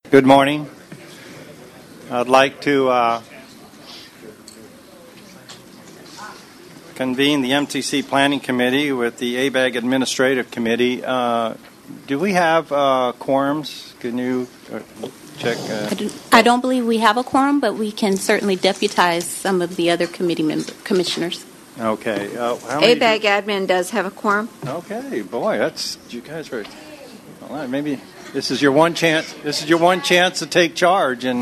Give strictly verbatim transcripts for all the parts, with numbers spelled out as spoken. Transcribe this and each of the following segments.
Good morning. I'd like to uh, convene the M T C Planning Committee with the A B A G Administrative Committee. Uh, do we have uh, quorums? Can you uh, check? Uh, I, do, I don't believe we have a quorum, but we can certainly deputize some of the other committee member, commissioners. Okay. Uh, how many A B A G do, admin does have a quorum. Okay, boy, that's you guys are. Well, maybe this is your one chance. This is your one chance to take charge. And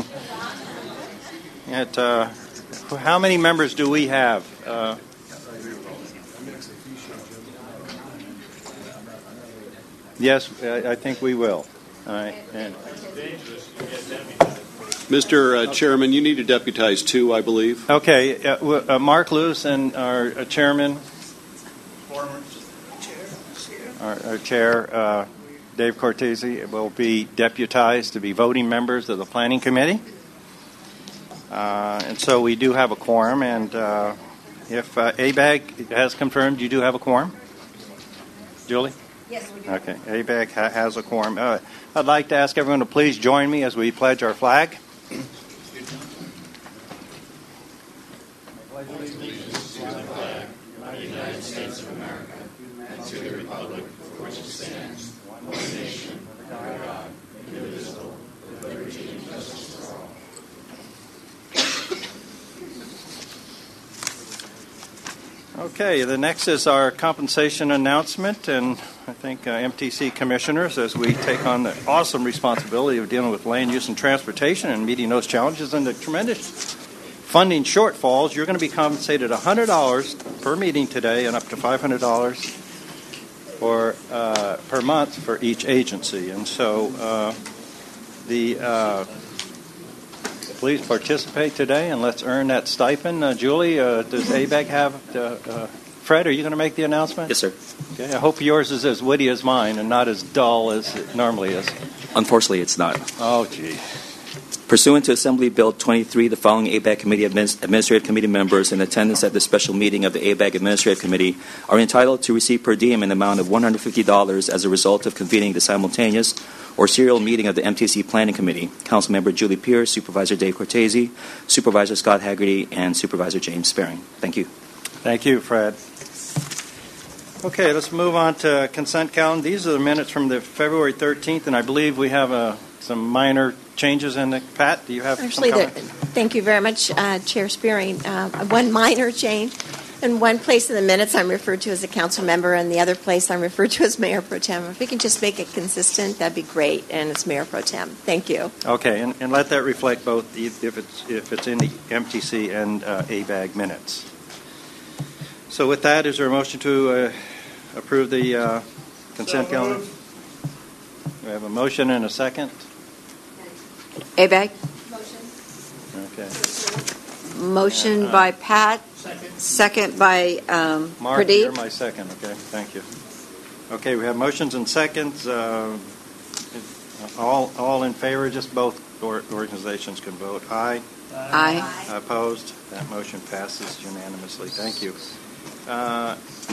at uh, how many members do we have? Uh, yes, I, I think we will. All right. And Mister Uh, Chairman, you need to deputize two, I believe. Okay, uh, uh, Mark Luce and our uh, chairman, our, our chair, uh, Dave Cortese, will be deputized to be voting members of the Planning Committee. Uh, and so we do have a quorum, and uh, if uh, A B A G has confirmed you do have a quorum. Julie? Yes, we do. Okay, A B A G ha- has a quorum. Uh, I'd like to ask everyone to please join me as we pledge our flag. pledge allegiance to the flag of the United States of America and to the republic for which it stands, one nation, under God, indivisible, with liberty and justice for all. Okay, the next is our compensation announcement, and I think uh, M T C commissioners, as we take on the awesome responsibility of dealing with land use and transportation and meeting those challenges and the tremendous funding shortfalls, you're going to be compensated one hundred dollars per meeting today and up to five hundred dollars for, uh, per month for each agency. And so uh, the uh, please participate today and let's earn that stipend. Uh, Julie, uh, does A B A G have, uh, uh, Fred, are you going to make the announcement? Yes, sir. Okay, I hope yours is as witty as mine and not as dull as it normally is. Unfortunately, it's not. Oh, gee. Pursuant to Assembly Bill twenty-three, the following A B A G Committee Administ- Administrative Committee members in attendance at the special meeting of the A B A G Administrative Committee are entitled to receive per diem in the amount of one hundred fifty dollars as a result of convening the simultaneous or serial meeting of the M T C Planning Committee. Councilmember Julie Pierce, Supervisor Dave Cortese, Supervisor Scott Haggerty, and Supervisor James Sparing. Thank you. Thank you, Fred. Okay, let's move on to consent calendar. These are the minutes from the February thirteenth, and I believe we have uh, some minor changes in the. Pat, do you have Actually, some there, thank you very much, uh, Chair Spearing. Uh, one minor change. In one place in the minutes, I'm referred to as a council member, and the other place I'm referred to as Mayor Pro Tem. If we can just make it consistent, that'd be great, and it's Mayor Pro Tem. Thank you. Okay, and, and let that reflect both if it's if it's in the M T C and uh, A B A G minutes. So with that, is there a motion to uh, approve the uh, consent calendar? We have a motion and a second. A B A G? Okay. Motion Uh, by Pat. Second. Second by um, Mark, Pradeep. you're my second. Okay, thank you. Okay, we have motions and seconds. Uh, all all in favor? Just both or- organizations can vote. Aye. Aye. Opposed? That motion passes unanimously. Thank you. Uh,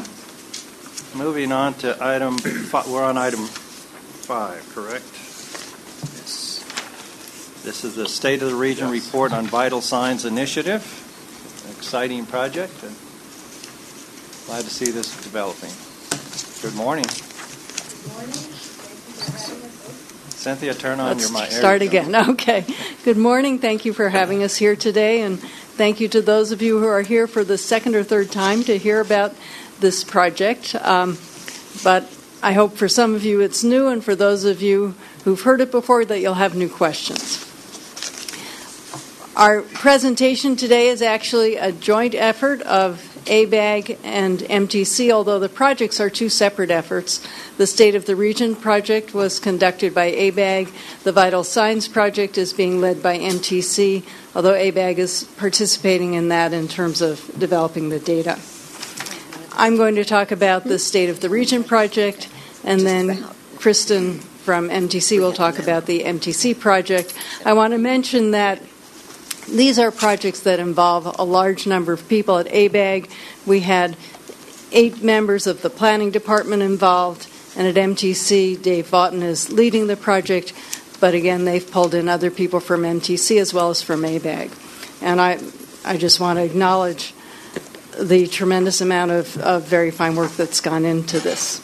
moving on to item, five, we're on item five, correct? Yes. This is the State of the Region yes. Report on Vital Signs Initiative. An exciting project, and glad to see this developing. Good morning. Good morning. Cynthia, turn on Let's your mic. Start again. Okay. Good morning. Thank you for having us here today, and thank you to those of you who are here for the second or third time to hear about this project. Um, but I hope for some of you it's new, and for those of you who've heard it before that you'll have new questions. Our presentation today is actually a joint effort of A B A G and M T C, although the projects are two separate efforts. The State of the Region project was conducted by A B A G. The Vital Signs project is being led by M T C, although A B A G is participating in that in terms of developing the data. I'm going to talk about the State of the Region project, and then Kristen from M T C will talk about the M T C project. I want to mention that these are projects that involve a large number of people. At A B A G, we had eight members of the planning department involved, and at M T C, Dave Vaughton is leading the project. but again, they've pulled in other people from M T C as well as from A B A G. And I, I just want to acknowledge the tremendous amount of, of very fine work that's gone into this.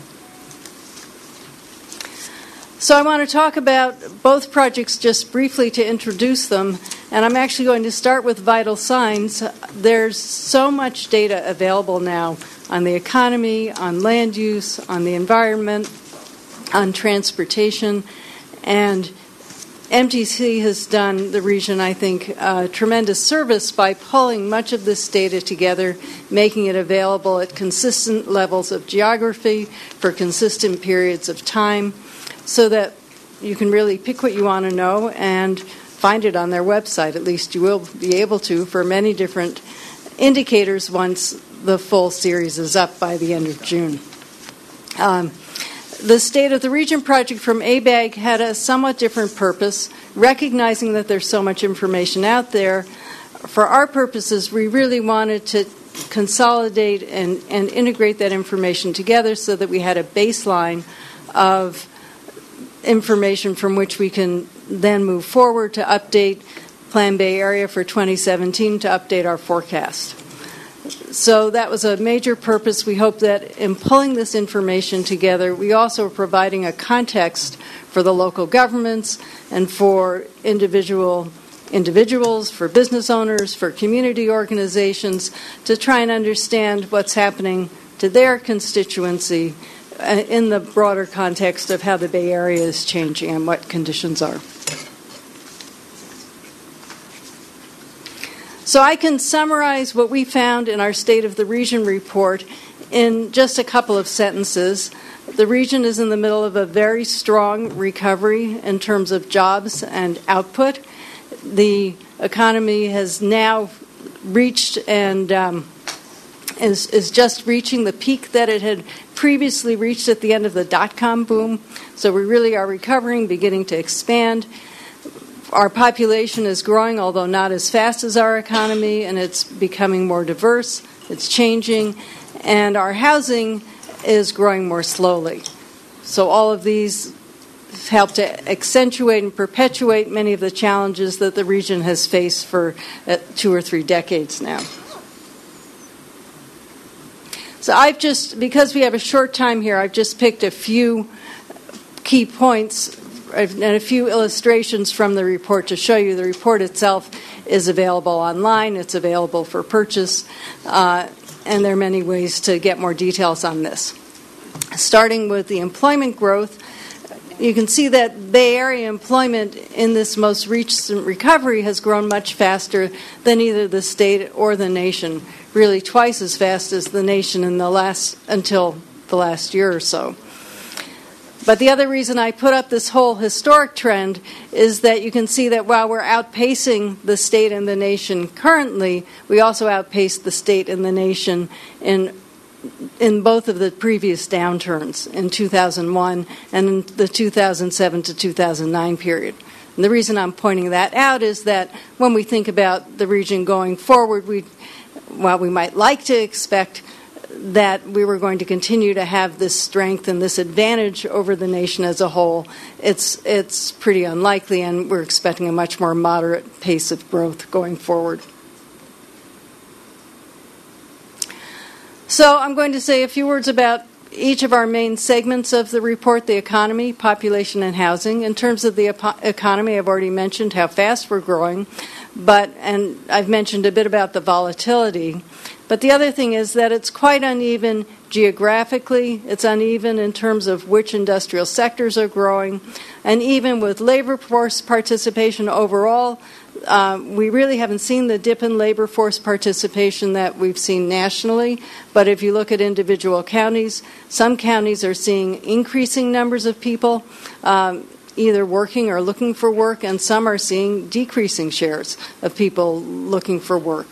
So I want to talk about both projects just briefly to introduce them, and I'm actually going to start with vital signs. There's so much data available now on the economy, on land use, on the environment, on transportation, and M T C has done the region, I think, a tremendous service by pulling much of this data together, making it available at consistent levels of geography for consistent periods of time, so that you can really pick what you want to know and find it on their website. At least you will be able to for many different indicators once the full series is up by the end of June. Um, The State of the Region project from A B A G had a somewhat different purpose, recognizing that there's so much information out there. For our purposes, we really wanted to consolidate and, and integrate that information together so that we had a baseline of information from which we can then move forward to update Plan Bay Area for twenty seventeen, to update our forecast. So that was a major purpose. We hope that in pulling this information together, we also are providing a context for the local governments and for individual individuals, for business owners, for community organizations, to try and understand what's happening to their constituency in the broader context of how the Bay Area is changing and what conditions are. So I can summarize what we found in our State of the Region report in just a couple of sentences. The region is in the middle of a very strong recovery in terms of jobs and output. The economy has now reached and um, is, is just reaching the peak that it had previously reached at the end of the dot-com boom. So we really are recovering, beginning to expand. Our population is growing, although not as fast as our economy, and it's becoming more diverse. It's changing, and our housing is growing more slowly. So all of these help to accentuate and perpetuate many of the challenges that the region has faced for uh, two or three decades now. So I've just, because we have a short time here, I've just picked a few key points and a few illustrations from the report to show you. The report itself is available online. It's available for purchase, uh, and there are many ways to get more details on this. Starting with the employment growth, you can see that Bay Area employment in this most recent recovery has grown much faster than either the state or the nation, really twice as fast as the nation in the last until the last year or so. But the other reason I put up this whole historic trend is that you can see that while we're outpacing the state and the nation currently, we also outpaced the state and the nation in in both of the previous downturns, in two thousand one and in the two thousand seven to two thousand nine period. And the reason I'm pointing that out is that when we think about the region going forward, we, while we might like to expect that we were going to continue to have this strength and this advantage over the nation as a whole, it's it's pretty unlikely, and we're expecting a much more moderate pace of growth going forward. So I'm going to say a few words about each of our main segments of the report: the economy, population, and housing. In terms of the ep- economy, I've already mentioned how fast we're growing, but and I've mentioned a bit about the volatility. But the other thing is that it's quite uneven geographically. It's uneven in terms of which industrial sectors are growing. And even with labor force participation overall, uh, we really haven't seen the dip in labor force participation that we've seen nationally. But if you look at individual counties, some counties are seeing increasing numbers of people um, either working or looking for work, and some are seeing decreasing shares of people looking for work.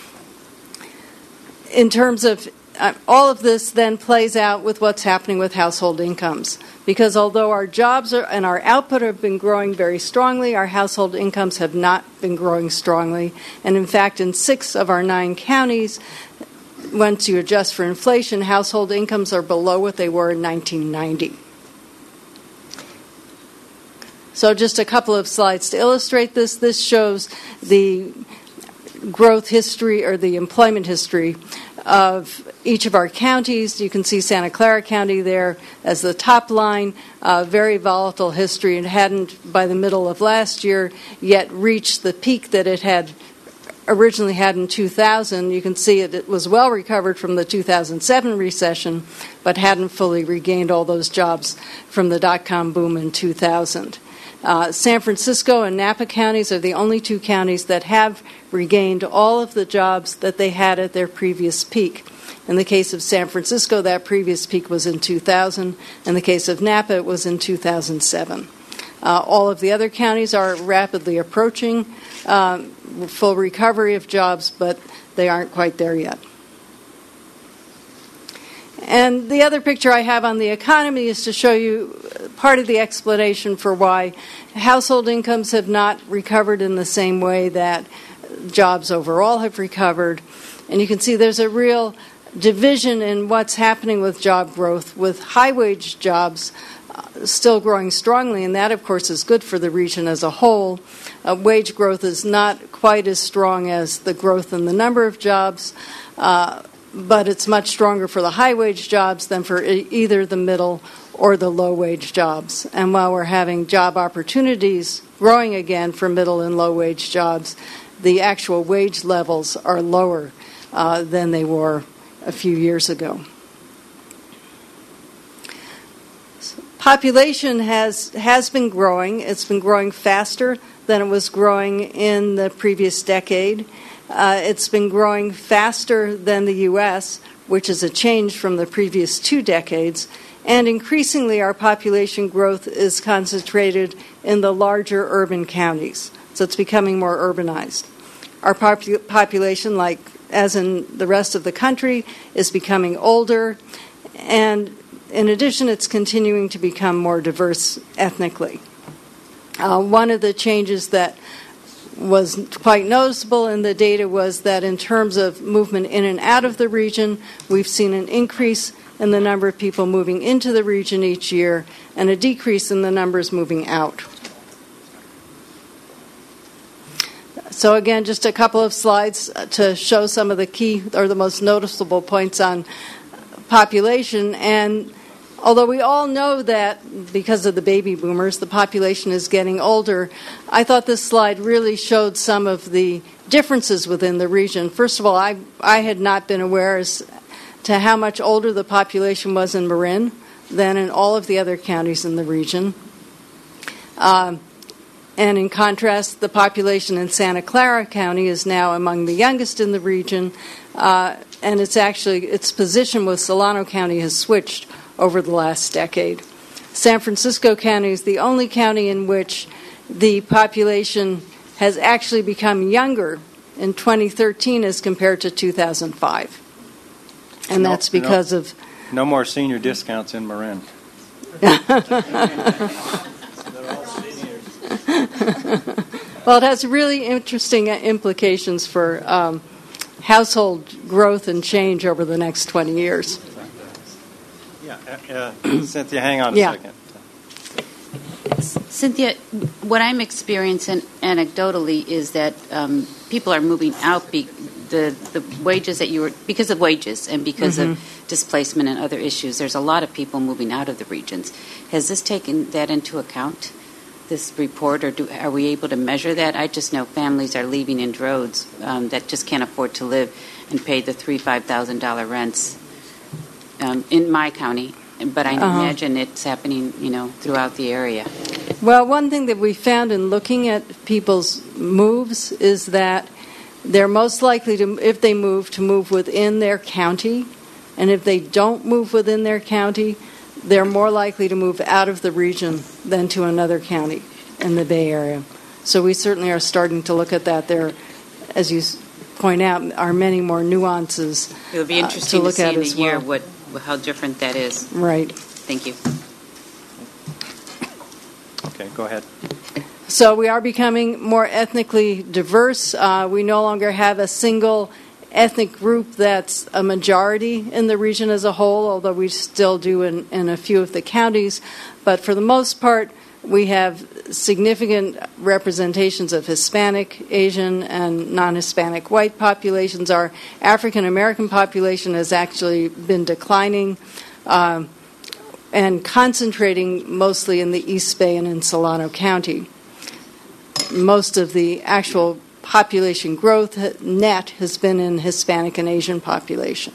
In terms of uh, all of this then plays out with what's happening with household incomes. Because although our jobs are, and our output have been growing very strongly, our household incomes have not been growing strongly. And in fact, in six of our nine counties, once you adjust for inflation, household incomes are below what they were in nineteen ninety. So just a couple of slides to illustrate this. This shows the growth history or the employment history of each of our counties. You can see Santa Clara County there as the top line. Uh, very volatile history. It hadn't, by the middle of last year, yet reached the peak that it had originally had in two thousand. You can see it, it was well recovered from the two thousand seven recession, but hadn't fully regained all those jobs from the dot-com boom in two thousand. Uh, San Francisco and Napa counties are the only two counties that have regained all of the jobs that they had at their previous peak. In the case of San Francisco, that previous peak was in two thousand. In the case of Napa, it was in two thousand seven. Uh, all of the other counties are rapidly approaching um, full recovery of jobs, but they aren't quite there yet. And the other picture I have on the economy is to show you part of the explanation for why household incomes have not recovered in the same way that jobs overall have recovered. And you can see there's a real division in what's happening with job growth, with high-wage jobs uh, still growing strongly, and that, of course, is good for the region as a whole. Uh, wage growth is not quite as strong as the growth in the number of jobs, uh, but it's much stronger for the high-wage jobs than for e- either the middle or the low-wage jobs. And while we're having job opportunities growing again for middle and low-wage jobs, the actual wage levels are lower uh, than they were a few years ago. Population has has been growing. It's been growing faster than it was growing in the previous decade. Uh, it's been growing faster than the U S, which is a change from the previous two decades. And increasingly, our population growth is concentrated in the larger urban counties. So it's becoming more urbanized. Our popu- population, like as in the rest of the country, is becoming older. And in addition, it's continuing to become more diverse ethnically. Uh, one of the changes that was quite noticeable in the data was that in terms of movement in and out of the region, we've seen an increase in the number of people moving into the region each year and a decrease in the numbers moving out. So again, just a couple of slides to show some of the key or the most noticeable points on population. And although we all know that because of the baby boomers, the population is getting older, I thought this slide really showed some of the differences within the region. First of all, I, I had not been aware as to how much older the population was in Marin than in all of the other counties in the region. Um, and in contrast, the population in Santa Clara County is now among the youngest in the region, uh, and it's actually its position with Solano County has switched over the last decade. San Francisco County is the only county in which the population has actually become younger in twenty thirteen as compared to two thousand five. And No- that's because no- of... No more senior discounts in Marin. Well, it has really interesting implications for um, household growth and change over the next twenty years. Yeah, uh, uh, Cynthia, hang on a Yeah. second. Cynthia, what I'm experiencing anecdotally is that um, people are moving out be- the the wages that you were because of wages and because Mm-hmm. of displacement and other issues. There's a lot of people moving out of the regions. Has this taken that into account? This report, or do, are we able to measure that? I just know families are leaving in droves um, that just can't afford to live and pay the three five thousand dollar rents um, in my county. But I Uh-huh. imagine it's happening, you know, throughout the area. Well, one thing that we found in looking at people's moves is that they're most likely to, if they move, to move within their county. And if they don't move within their county, they're more likely to move out of the region than to another county in the Bay Area. So we certainly are starting to look at that. There, as you s- point out, are many more nuances It'll be uh, interesting to, look see at in a as year well. what how different that is. Right. Thank you. Okay, go ahead. So we are becoming more ethnically diverse. Uh, we no longer have a single ethnic group that's a majority in the region as a whole, although we still do in, in a few of the counties. But for the most part, we have significant representations of Hispanic, Asian, and non-Hispanic white populations. Our African American population has actually been declining um, and concentrating mostly in the East Bay and in Solano County. Most of the actual population growth net has been in Hispanic and Asian population.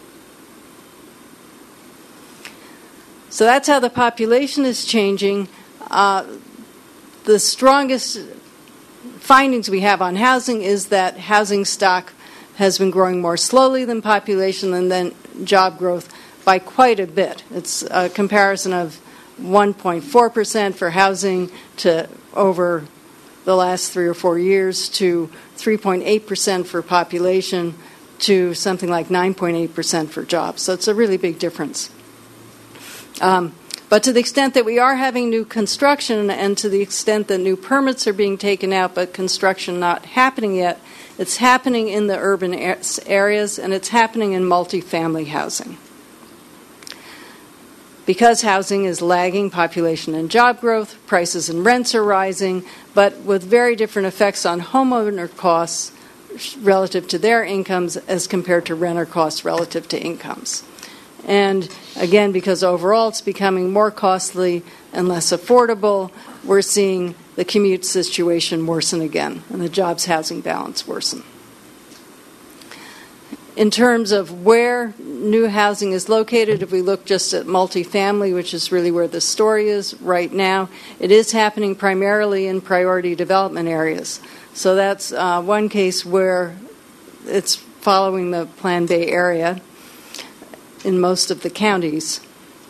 So that's how the population is changing. Uh, the strongest findings we have on housing is that housing stock has been growing more slowly than population and then job growth by quite a bit. It's a comparison of one point four percent for housing to over the last three or four years to three point eight percent for population to something like nine point eight percent for jobs. So it's a really big difference. Um, but to the extent that we are having new construction and to the extent that new permits are being taken out but construction not happening yet, it's happening in the urban areas and it's happening in multifamily housing. Because housing is lagging population and job growth, prices and rents are rising, but with very different effects on homeowner costs relative to their incomes as compared to renter costs relative to incomes. And again, because overall it's becoming more costly and less affordable, we're seeing the commute situation worsen again and the jobs housing balance worsen. In terms of where new housing is located, if we look just at multifamily, which is really where the story is right now, it is happening primarily in priority development areas. So that's uh, one case where it's following the Plan Bay area in most of the counties.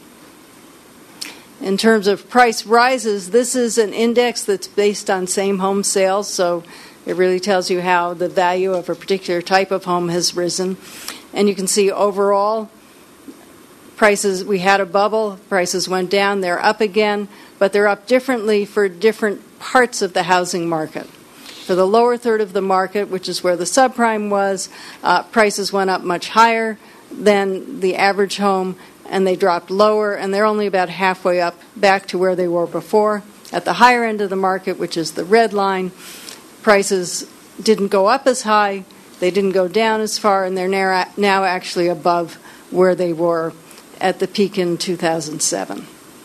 In terms of price rises, this is an index that's based on same home sales, so it really tells you how the value of a particular type of home has risen. And you can see overall prices, we had a bubble, prices went down, they're up again, but they're up differently for different parts of the housing market. For the lower third of the market, which is where the subprime was, uh, prices went up much higher than the average home, and they dropped lower, and they're only about halfway up back to where they were before. At the higher end of the market, which is the red line, prices didn't go up as high, they didn't go down as far, and they're now actually above where they were at the peak in two thousand seven.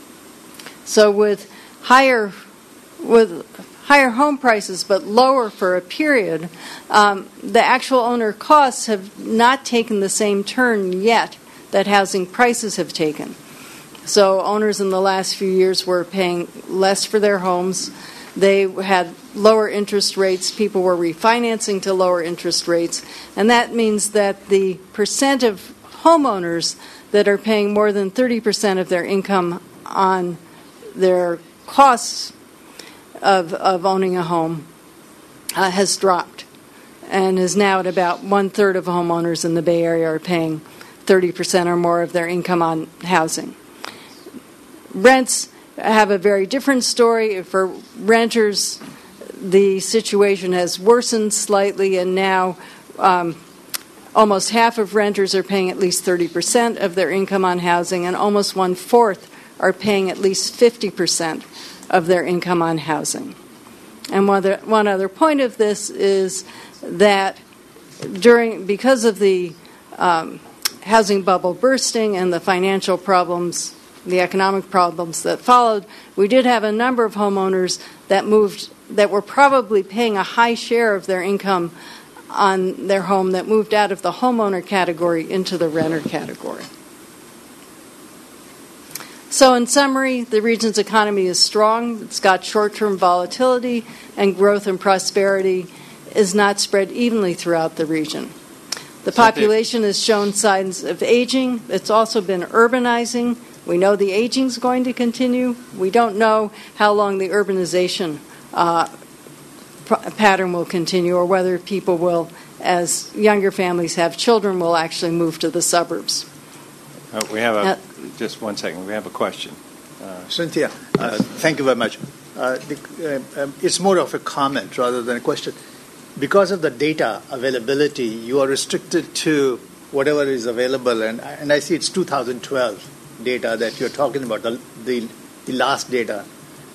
So with higher with higher home prices but lower for a period, um, the actual owner costs have not taken the same turn yet that housing prices have taken. So owners in the last few years were paying less for their homes. They had lower interest rates. People were refinancing to lower interest rates. And that means that the percent of homeowners that are paying more than thirty percent of their income on their costs of, of owning a home uh, has dropped and is now at about one-third of homeowners in the Bay Area are paying thirty percent or more of their income on housing. Rents have a very different story. For renters, the situation has worsened slightly, and now um, almost half of renters are paying at least thirty percent of their income on housing, and almost one-fourth are paying at least fifty percent of their income on housing. And one other, one other point of this is that during because of the um, housing bubble bursting and the financial problems, the economic problems that followed, we did have a number of homeowners that moved, that were probably paying a high share of their income on their home that moved out of the homeowner category into the renter category. So in summary, the region's economy is strong. It's got short-term volatility, and growth and prosperity is not spread evenly throughout the region. The population has shown signs of aging. It's also been urbanizing. We know the aging is going to continue. We don't know how long the urbanization uh, pr- pattern will continue, or whether people will, as younger families have children, will actually move to the suburbs. Uh, we have a, uh, just one second. We have a question. Uh, Cynthia, uh, thank you very much. Uh, the, uh, um, it's more of a comment rather than a question. Because of the data availability, you are restricted to whatever is available, and, and I see it's two thousand twelve data that you're talking about, the, the, the last data.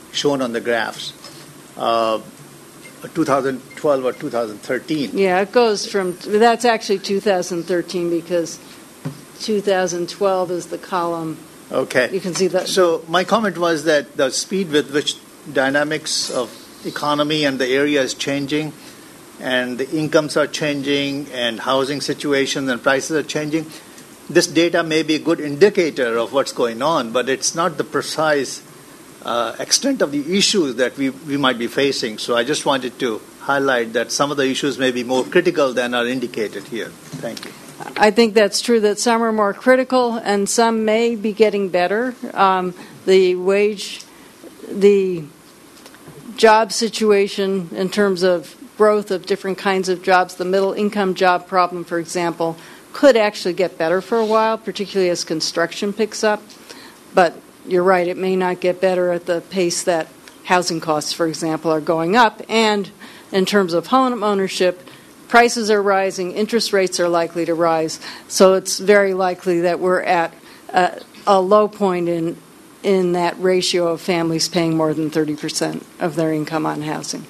shown on the graphs, uh, two thousand twelve or two thousand thirteen. Yeah, it goes from, that's actually two thousand thirteen because two thousand twelve is the column. Okay. You can see that. So my comment was that the speed with which dynamics of economy and the area is changing, and the incomes are changing, and housing situations and prices are changing, this data may be a good indicator of what's going on, but it's not the precise uh, extent of the issues that we, we might be facing. So I just wanted to highlight that some of the issues may be more critical than are indicated here. Thank you. I think that's true that some are more critical and some may be getting better. Um, the wage, the job situation in terms of growth of different kinds of jobs, the middle income job problem, for example, could actually get better for a while, particularly as construction picks up. But you're right, it may not get better at the pace that housing costs, for example, are going up. And in terms of home ownership, prices are rising, interest rates are likely to rise. So it's very likely that we're at a, a low point in in that ratio of families paying more than thirty percent of their income on housing.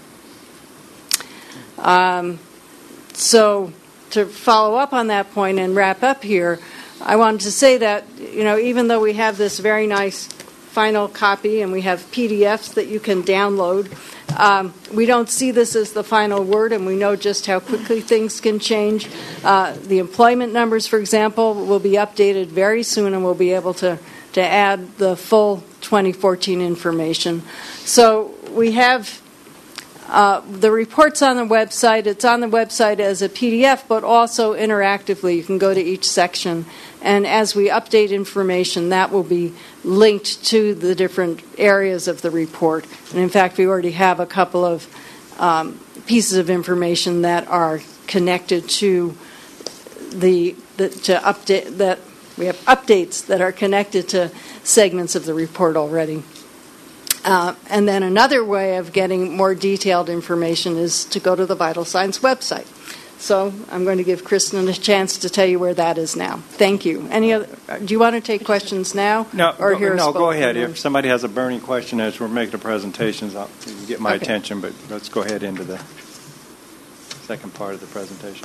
Um, so to follow up on that point and wrap up here, I wanted to say that, you know, even though we have this very nice final copy and we have P D Fs that you can download, um, we don't see this as the final word, and we know just how quickly things can change. Uh, the employment numbers, for example, will be updated very soon, and we'll be able to to add the full twenty fourteen information. So we have uh, the reports on the website. It's on the website as a P D F, but also interactively. You can go to each section, and as we update information, that will be linked to the different areas of the report. And in fact, we already have a couple of um, pieces of information that are connected to the, the to update that. We have updates that are connected to segments of the report already. Uh, and then another way of getting more detailed information is to go to the Vital Signs website. So I'm going to give Kristen a chance to tell you where that is now. Thank you. Any other? Do you want to take questions now? No, or go, hear no, go ahead. Them? If somebody has a burning question as we're making the presentations, I'll you can get my Okay. attention, but let's go ahead into the second part of the presentation.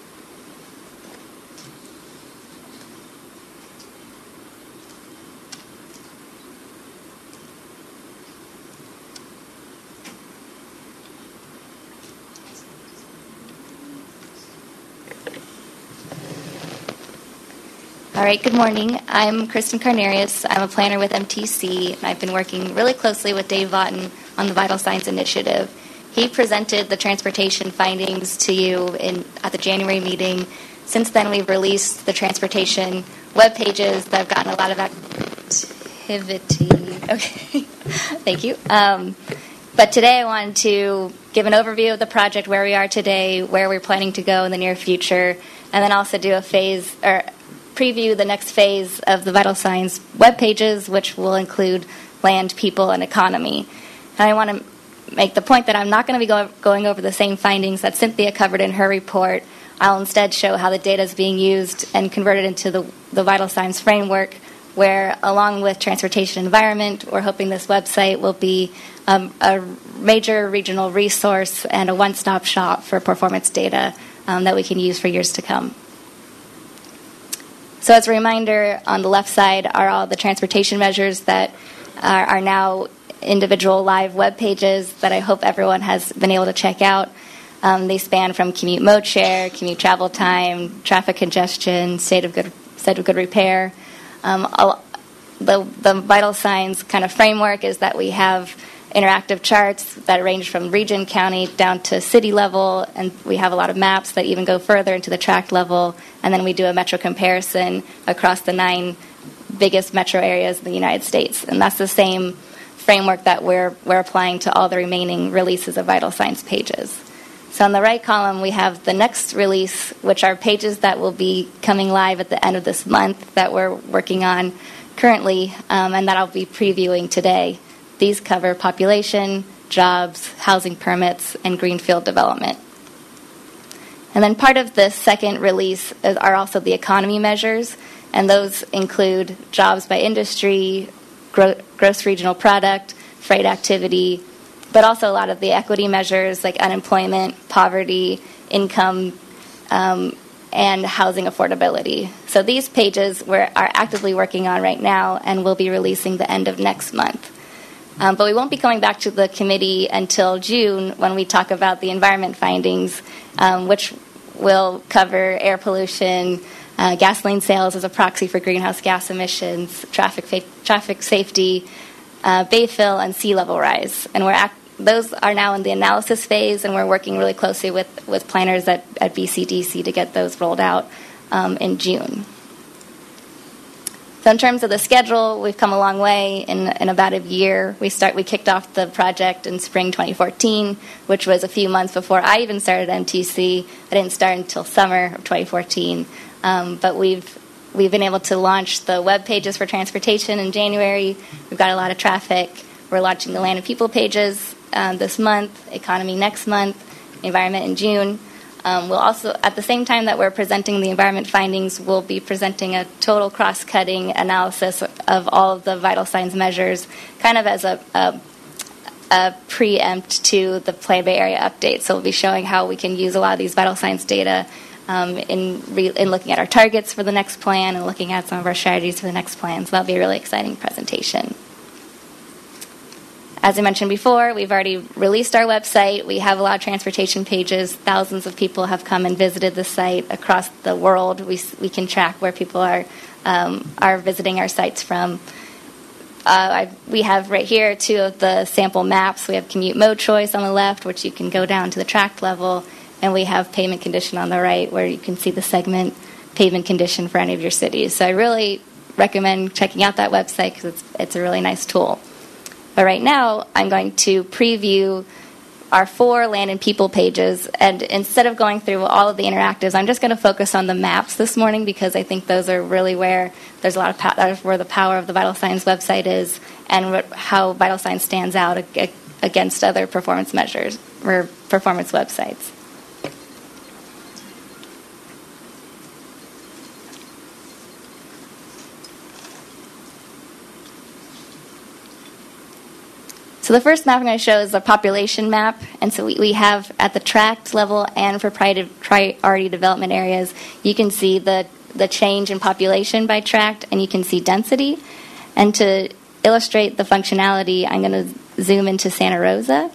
All right, good morning. I'm Kristen Carnarius. I'm a planner with M T C, and I've been working really closely with Dave Vaughton on the Vital Signs Initiative. He presented the transportation findings to you in, at the January meeting. Since then, we've released the transportation web pages that have gotten a lot of activity. Okay, thank you. Um, but today I wanted to give an overview of the project, where we are today, where we're planning to go in the near future, and then also do a phase or preview the next phase of the Vital Signs web pages, which will include land, people, and economy. And I want to make the point that I'm not going to be go- going over the same findings that Cynthia covered in her report. I'll instead show how the data is being used and converted into the, the Vital Signs framework, where, along with transportation environment, we're hoping this website will be um, a major regional resource and a one-stop shop for performance data um, that we can use for years to come. So as a reminder, on the left side are all the transportation measures that are, are now individual live web pages that I hope everyone has been able to check out. Um, they span from commute mode share, commute travel time, traffic congestion, state of good, state of good repair. Um, all, the, the Vital Signs kind of framework is that we have interactive charts that range from region, county, down to city level, and we have a lot of maps that even go further into the tract level, and then we do a metro comparison across the nine biggest metro areas in the United States. And that's the same framework that we're, we're applying to all the remaining releases of Vital Signs pages. So on the right column, we have the next release, which are pages that will be coming live at the end of this month that we're working on currently, um, and that I'll be previewing today. These cover population, jobs, housing permits, and greenfield development. And then part of this second release is, are also the economy measures, and those include jobs by industry, gro- gross regional product, freight activity, but also a lot of the equity measures like unemployment, poverty, income, um, and housing affordability. So these pages we're are actively working on right now and will be releasing the end of next month. Um, but we won't be coming back to the committee until June when we talk about the environment findings, um, which will cover air pollution, uh, gasoline sales as a proxy for greenhouse gas emissions, traffic fa- traffic safety, uh, bay fill, and sea level rise. And we're act- those are now in the analysis phase, and we're working really closely with, with planners at, at B C D C to get those rolled out um, in June. So in terms of the schedule, we've come a long way in, in about a year. We start. We kicked off the project in spring twenty fourteen, which was a few months before I even started M T C. I didn't start until summer of twenty fourteen. Um, but we've we've been able to launch the web pages for transportation in January. We've got a lot of traffic. We're launching the land and people pages um, this month, economy next month, environment in June. Um, we'll also, at the same time that we're presenting the environment findings, we'll be presenting a total cross-cutting analysis of all of the vital signs measures, kind of as a, a, a preempt to the Playa Bay Area update. So we'll be showing how we can use a lot of these vital signs data um, in, re- in looking at our targets for the next plan and looking at some of our strategies for the next plan. So that'll be a really exciting presentation. As I mentioned before, we've already released our website. We have a lot of transportation pages. Thousands of people have come and visited the site across the world. We we can track where people are um, are visiting our sites from. Uh, I, we have right here two of the sample maps. We have commute mode choice on the left, which you can go down to the tract level, and we have pavement condition on the right, where you can see the segment pavement condition for any of your cities. So I really recommend checking out that website because it's it's a really nice tool. But right now, I'm going to preview our four land and people pages. And instead of going through all of the interactives, I'm just going to focus on the maps this morning because I think those are really where there's a lot of pow- that's where the power of the Vital Signs website is and what, how Vital Signs stands out ag- against other performance measures or performance websites. So the first map I'm going to show is the population map. And so we, we have at the tract level and for priority development areas, you can see the, the change in population by tract and you can see density. And to illustrate the functionality, I'm going to zoom into Santa Rosa.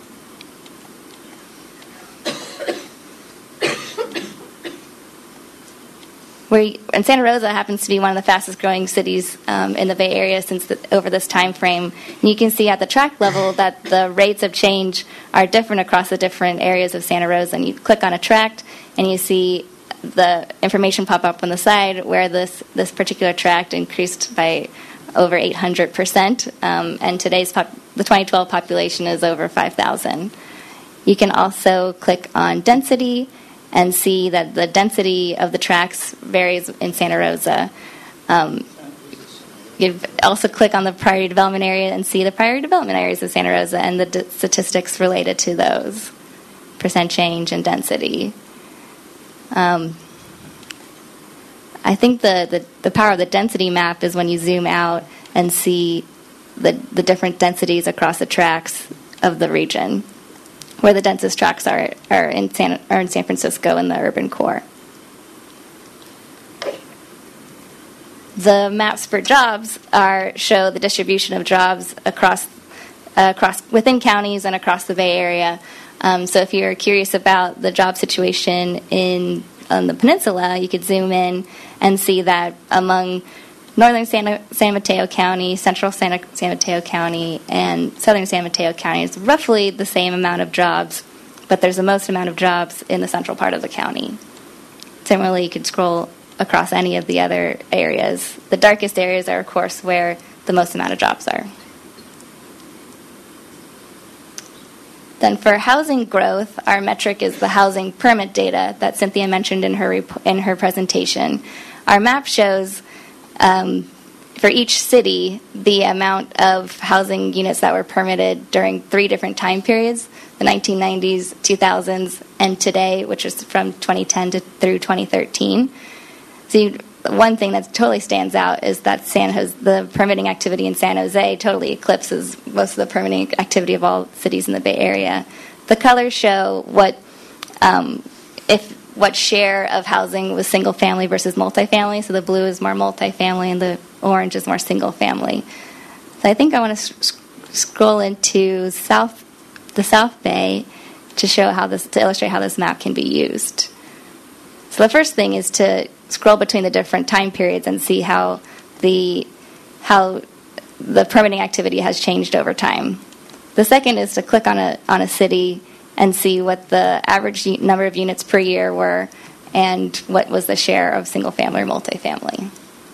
Where, and Santa Rosa happens to be one of the fastest growing cities um, in the Bay Area since the, over this time frame. And you can see at the tract level that the rates of change are different across the different areas of Santa Rosa. And you click on a tract and you see the information pop up on the side where this, this particular tract increased by over eight hundred percent. Um, and today's pop, the twenty twelve population is over five thousand. You can also click on density and see that the density of the tracts varies in Santa Rosa. Um, you also click on the priority development area and see the priority development areas of Santa Rosa and the d- statistics related to those, percent change and density. Um, I think the, the, the power of the density map is when you zoom out and see the, the different densities across the tracts of the region, where the densest tracts are are in San are in San Francisco in the urban core. The maps for jobs are show the distribution of jobs across uh, across within counties and across the Bay Area. Um, so if you're curious about the job situation in on the peninsula, you could zoom in and see that among northern San, San Mateo County, central San, San Mateo County, and southern San Mateo County is roughly the same amount of jobs, but there's the most amount of jobs in the central part of the county. Similarly, you could scroll across any of the other areas. The darkest areas are, of course, where the most amount of jobs are. Then for housing growth, our metric is the housing permit data that Cynthia mentioned in her rep- in her presentation. Our map shows Um, for each city, the amount of housing units that were permitted during three different time periods, the nineteen nineties, two thousands, and today, which is from twenty ten to through twenty thirteen. So you, one thing that totally stands out is that San Jose, the permitting activity in San Jose totally eclipses most of the permitting activity of all cities in the Bay Area. The colors show what um, if what share of housing was single family versus multifamily. So the blue is more multifamily and the orange is more single family. So I think I want to s- scroll into South the South Bay to show how this to illustrate how this map can be used. So the first thing is to scroll between the different time periods and see how the how the permitting activity has changed over time. The second is to click on a on a city and see what the average u- number of units per year were and what was the share of single family or multifamily.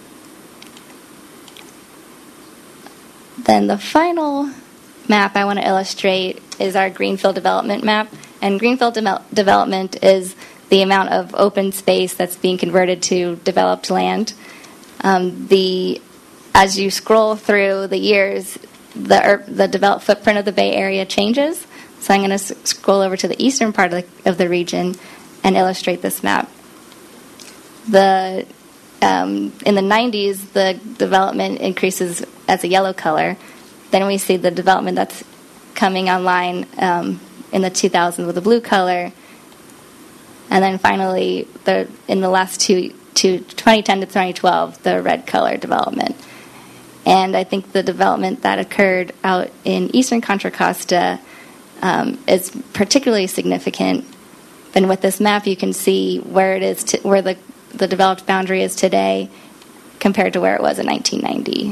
Then the final map I want to illustrate is our Greenfield Development map. And Greenfield de- Development is the amount of open space that's being converted to developed land. Um, the as you scroll through the years, the ur- the developed footprint of the Bay Area changes. So I'm going to s- scroll over to the eastern part of the, of the region and illustrate this map. The um, in the nineties, the development increases as a yellow color. Then we see the development that's coming online um, in the two thousands with a blue color. And then finally, the in the last two, two twenty ten to twenty twelve, the red color development. And I think the development that occurred out in eastern Contra Costa um, is particularly significant. And with this map, you can see where it is, to, where the, the developed boundary is today compared to where it was in nineteen ninety.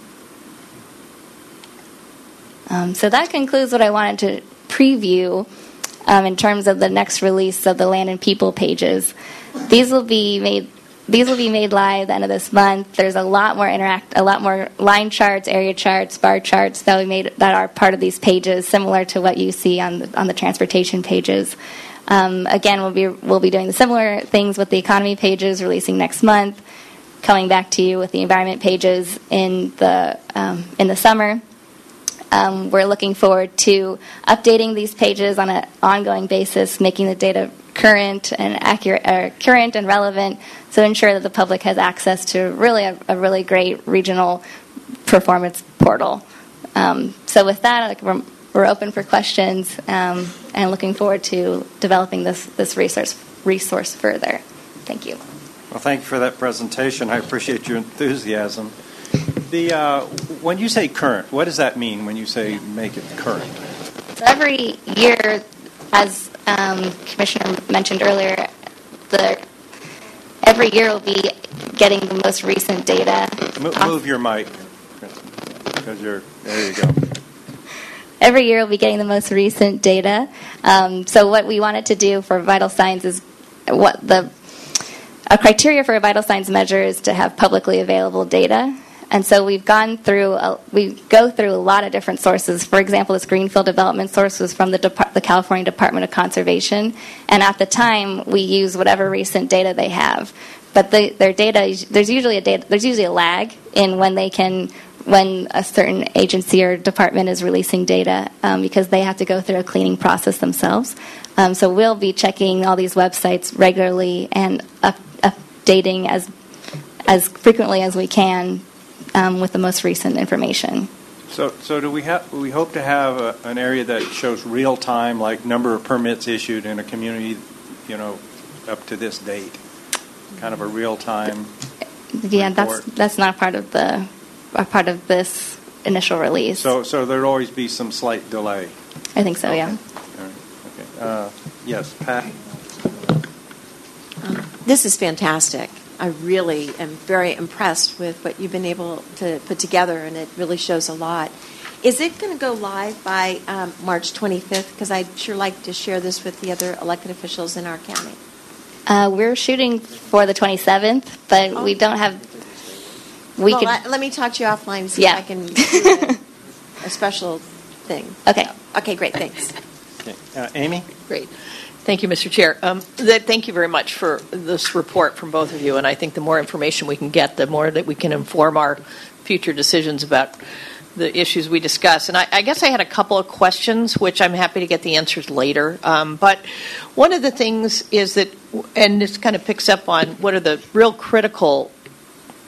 Um, so that concludes what I wanted to preview um, in terms of the next release of the Land and People pages. These will be made. These will be made live at the end of this month. There's a lot more interact, a lot more line charts, area charts, bar charts that we made that are part of these pages, similar to what you see on the, on the transportation pages. Um, again, we'll be we'll be doing the similar things with the economy pages, releasing next month. Coming back to you with the environment pages in the um, in the summer. Um, we're looking forward to updating these pages on an ongoing basis, making the data current and accurate, uh, current and relevant, so ensure that the public has access to really a, a really great regional performance portal. Um, so with that, like, we're, we're open for questions um, and looking forward to developing this this resource resource further. Thank you. Well, thank you for that presentation. I appreciate your enthusiasm. The uh, when you say current, what does that mean when you say make it current? So every year, as um, Commissioner mentioned earlier, the every year we'll be getting the most recent data. Move, move your mic, because you're there. You go. Every year we'll be getting the most recent data. Um, so what we wanted to do for vital signs is what the a criteria for a vital signs measure is to have publicly available data. And so we've gone through, a, we go through a lot of different sources. For example, this Greenfield Development source was from the, Dep- the California Department of Conservation. And at the time, we use whatever recent data they have. But the, their data, there's usually a data, there's usually a lag in when they can, when a certain agency or department is releasing data, um, because they have to go through a cleaning process themselves. Um, so we'll be checking all these websites regularly and up, updating as as frequently as we can. Um, with the most recent information. So, so do we have? We hope to have a, an area that shows real time, like number of permits issued in a community, you know, up to this date, kind of a real time. Yeah, report. that's that's not part of the a part of this initial release. So, so there'll always be some slight delay. I think so. Okay. Yeah. All right. Okay. Uh, yes, Pat. Um, this is fantastic. I really am very impressed with what you've been able to put together, and it really shows a lot. Is it going to go live by um, March twenty-fifth? Because I'd sure like to share this with the other elected officials in our county. Uh, we're shooting for the twenty-seventh, but oh. we don't have. We well, could. I, let me talk to you offline and see yeah. if I can do a, a special thing. Okay. Okay, great. Thanks. Okay. Uh, Amy? Great. Thank you, Mister Chair. Um, that, thank you very much for this report from both of you, and I think the more information we can get, the more that we can inform our future decisions about the issues we discuss. And I, I guess I had a couple of questions, which I'm happy to get the answers later. Um, but one of the things is that, and this kind of picks up on what are the real critical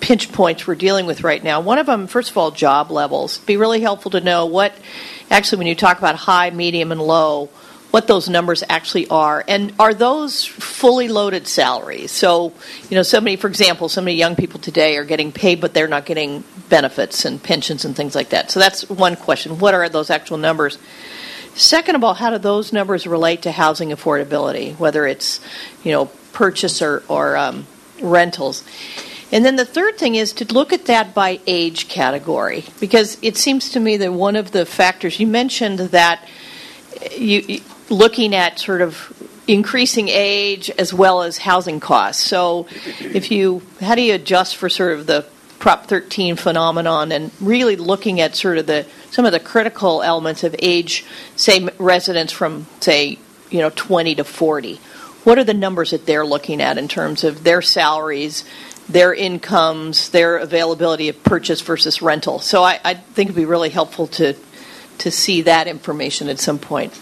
pinch points we're dealing with right now. One of them, first of all, job levels. It'd be really helpful to know what, actually, when you talk about high, medium, and low, what those numbers actually are. And are those fully loaded salaries? So, you know, so many, for example, so many young people today are getting paid, but they're not getting benefits and pensions and things like that. So that's one question. What are those actual numbers? Second of all, how do those numbers relate to housing affordability, whether it's, you know, purchase or, or um, rentals? And then the third thing is to look at that by age category, because it seems to me that one of the factors, you mentioned that you looking at sort of increasing age as well as housing costs. So if you, how do you adjust for sort of the Prop thirteen phenomenon and really looking at sort of the some of the critical elements of age, say residents from, say, you know, twenty to forty. What are the numbers that they're looking at in terms of their salaries, their incomes, their availability of purchase versus rental? So I, I think it would be really helpful to to see that information at some point.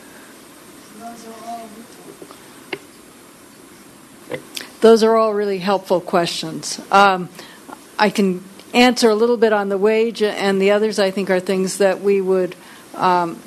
Those are all really helpful questions. Um, I can answer a little bit on the wage, and the others I think are things that we would, um,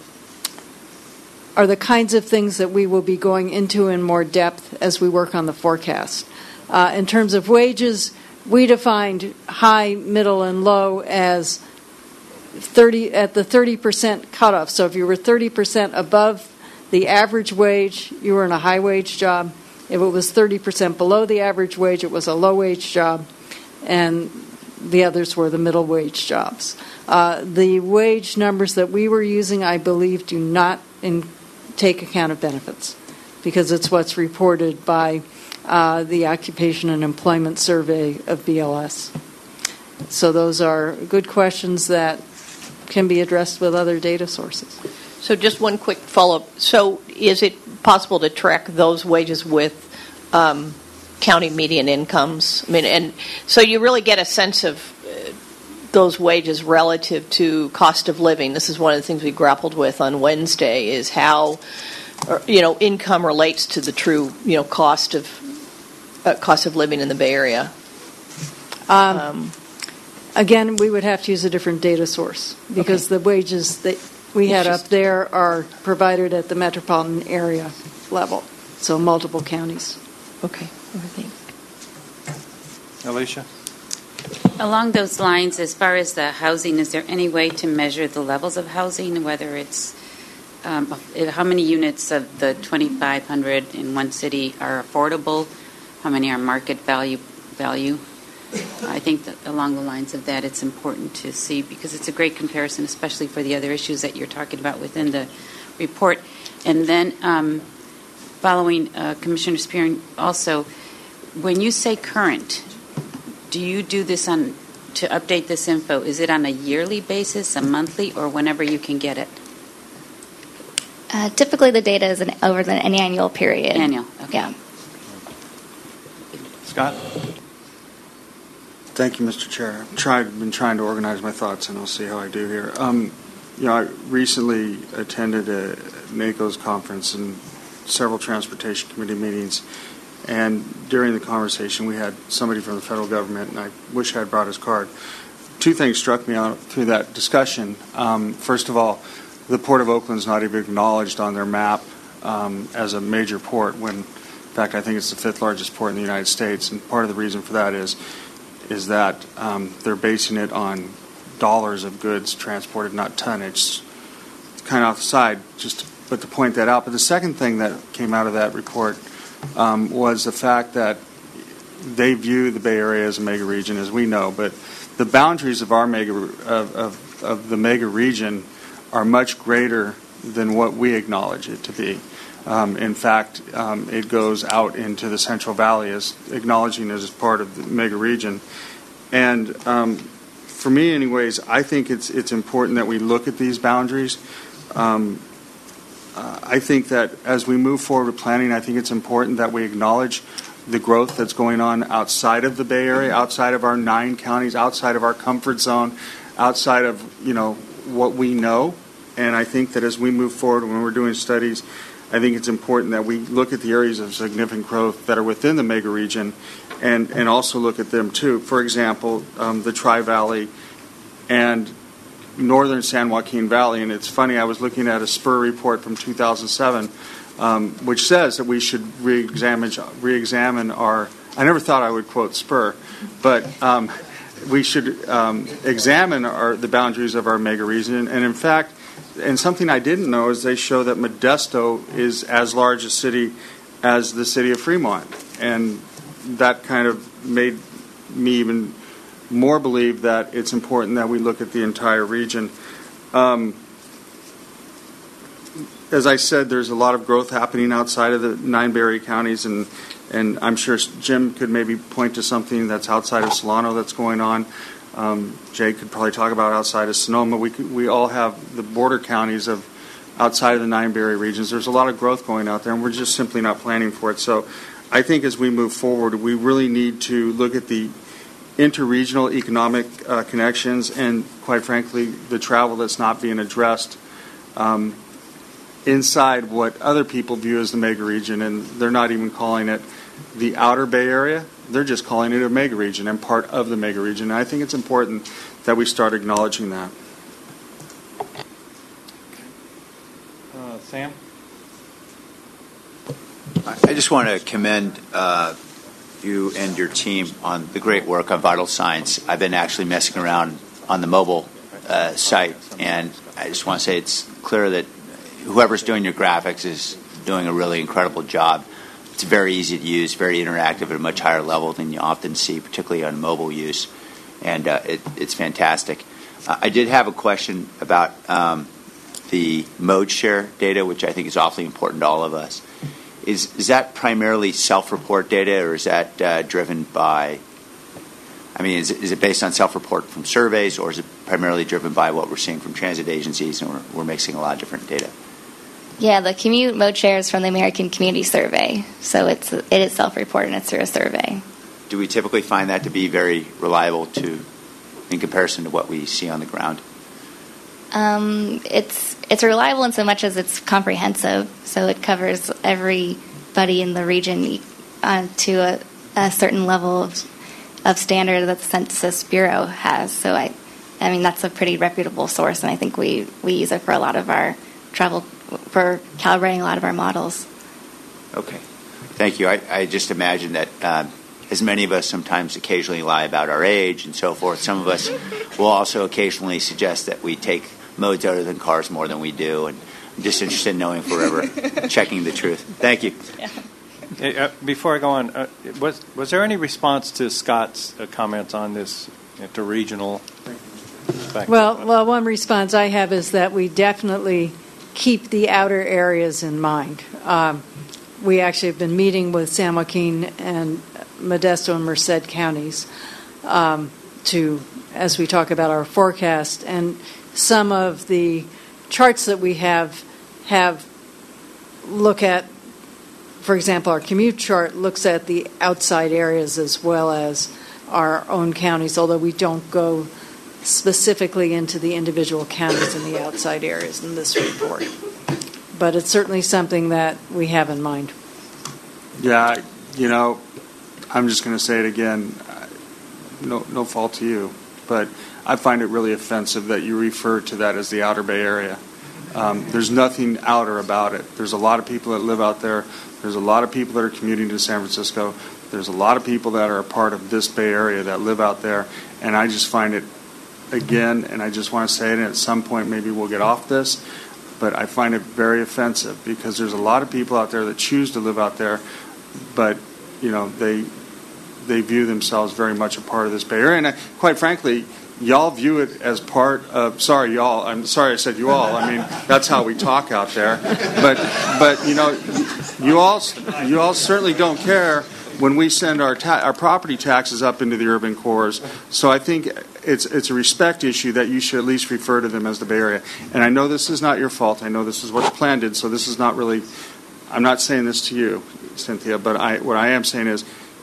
are the kinds of things that we will be going into in more depth as we work on the forecast. Uh, in terms of wages, we defined high, middle, and low as thirty at the thirty percent cutoff. So if you were thirty percent above the average wage, you were in a high wage job. If it was thirty percent below the average wage, it was a low wage job, and the others were the middle wage jobs. Uh, the wage numbers that we were using, I believe, do not in, take account of benefits, because it's what's reported by uh, the Occupation and Employment Survey of B L S. So those are good questions that can be addressed with other data sources. So just one quick follow-up. So is it possible to track those wages with um, county median incomes? I mean, and so you really get a sense of uh, those wages relative to cost of living. This is one of the things we grappled with on Wednesday, is how, or, you know, income relates to the true, you know, cost of uh, cost of living in the Bay Area. Um, Um, again, we would have to use a different data source, because okay. the wages that we had up there are provided at the metropolitan area level, so multiple counties. Okay. Thanks. Alicia? Along those lines, as far as the housing, is there any way to measure the levels of housing, whether it's um, how many units of the twenty-five hundred in one city are affordable, how many are market value value? I think that along the lines of that, it's important to see, because it's a great comparison, especially for the other issues that you're talking about within the report. And then um, following uh, Commissioner Spearing, also, when you say current, do you do this on to update this info? Is it on a yearly basis, a monthly, or whenever you can get it? Uh, typically, the data is an, over the, an annual period. Annual, okay. Yeah. Scott? Thank you, Mister Chair. I've tried, been trying to organize my thoughts, and I'll see how I do here. Um, you know, I recently attended a NACO's conference and several Transportation Committee meetings, and during the conversation, we had somebody from the federal government, and I wish I had brought his card. Two things struck me out through that discussion. Um, first of all, the Port of Oakland's not even acknowledged on their map um, as a major port, when, in fact, I think it's the fifth largest port in the United States, and part of the reason for that is is that um, they're basing it on dollars of goods transported, not tonnage. It's kind of off the side, just but to point that out. But the second thing that came out of that report um, was the fact that they view the Bay Area as a mega region, as we know, but the boundaries of our mega of, of, of the mega region are much greater than what we acknowledge it to be. Um, in fact, um, it goes out into the Central Valley, as acknowledging it as part of the mega region. And um, for me, anyways, I think it's it's important that we look at these boundaries. Um, uh, I think that as we move forward with planning, I think it's important that we acknowledge the growth that's going on outside of the Bay Area, outside of our nine counties, outside of our comfort zone, outside of, you know, what we know. And I think that as we move forward, when we're doing studies, I think it's important that we look at the areas of significant growth that are within the mega region and, and also look at them too. For example, um, the Tri-Valley and northern San Joaquin Valley. And it's funny, I was looking at a Spur report from two thousand seven, um, which says that we should re-examine, re-examine our, I never thought I would quote Spur, but um, we should um, examine our, the boundaries of our mega region. And in fact, and something I didn't know is they show that Modesto is as large a city as the city of Fremont. And that kind of made me even more believe that it's important that we look at the entire region. Um, as I said, there's a lot of growth happening outside of the nine Bay Area counties, and and I'm sure Jim could maybe point to something that's outside of Solano that's going on. Um, Jay could probably talk about outside of Sonoma. We could, we all have the border counties of outside of the nine Bay Area regions. There's a lot of growth going out there, and we're just simply not planning for it. So I think as we move forward, we really need to look at the interregional economic uh, connections and, quite frankly, the travel that's not being addressed um, inside what other people view as the mega region, and they're not even calling it the outer Bay Area. They're just calling it a mega region and part of the mega region. And I think it's important that we start acknowledging that. Uh, Sam? I just want to commend uh, you and your team on the great work on vital signs. I've been actually messing around on the mobile uh, site, and I just want to say it's clear that whoever's doing your graphics is doing a really incredible job. It's very easy to use, very interactive at a much higher level than you often see, particularly on mobile use, and uh, it, it's fantastic. Uh, I did have a question about um, the mode share data, which I think is awfully important to all of us. Is is that primarily self-report data, or is that uh, driven by, I mean, is it, is it based on self-report from surveys, or is it primarily driven by what we're seeing from transit agencies, and we're, we're mixing a lot of different data? Yeah, the commute mode share is from the American Community Survey, so it's it is self-reported and it's through a survey. Do we typically find that to be very reliable to, in comparison to what we see on the ground? Um, it's it's reliable in so much as it's comprehensive, so it covers everybody in the region uh, to a, a certain level of, of standard that the Census Bureau has. So I, I mean that's a pretty reputable source, and I think we, we use it for a lot of our travel, for calibrating a lot of our models. Okay, thank you. I, I just imagine that uh, as many of us sometimes occasionally lie about our age and so forth, some of us will also occasionally suggest that we take modes other than cars more than we do, and I'm just interested in knowing if we're ever checking the truth. Thank you. Yeah. Hey, uh, before I go on, uh, was was there any response to Scott's uh, comments on this at the regional? Well, well, one response I have is that we definitely keep the outer areas in mind. Um, we actually have been meeting with San Joaquin and Modesto and Merced counties um, to, as we talk about our forecast, and some of the charts that we have have look at, for example, our commute chart looks at the outside areas as well as our own counties, although we don't go specifically into the individual counties in the outside areas in this report. But it's certainly something that we have in mind. Yeah, you know, I'm just going to say it again. No, no fault to you, but I find it really offensive that you refer to that as the Outer Bay Area. Um, there's nothing outer about it. There's a lot of people that live out there. There's a lot of people that are commuting to San Francisco. There's a lot of people that are a part of this Bay Area that live out there, and I just find it, again, and I just want to say it, and at some point maybe we'll get off this, but I find it very offensive because there's a lot of people out there that choose to live out there, but, you know, they they view themselves very much a part of this Bay Area. And I, quite frankly, y'all view it as part of, sorry, y'all, I'm sorry I said you all. I mean, that's how we talk out there. But, but you know, you all, you all certainly don't care when we send our ta- our property taxes up into the urban cores. So I think it's it's a respect issue that you should at least refer to them as the Bay Area. And I know this is not your fault. I know this is what the plan did, so this is not really, I'm not saying this to you, Cynthia, but I what I am saying is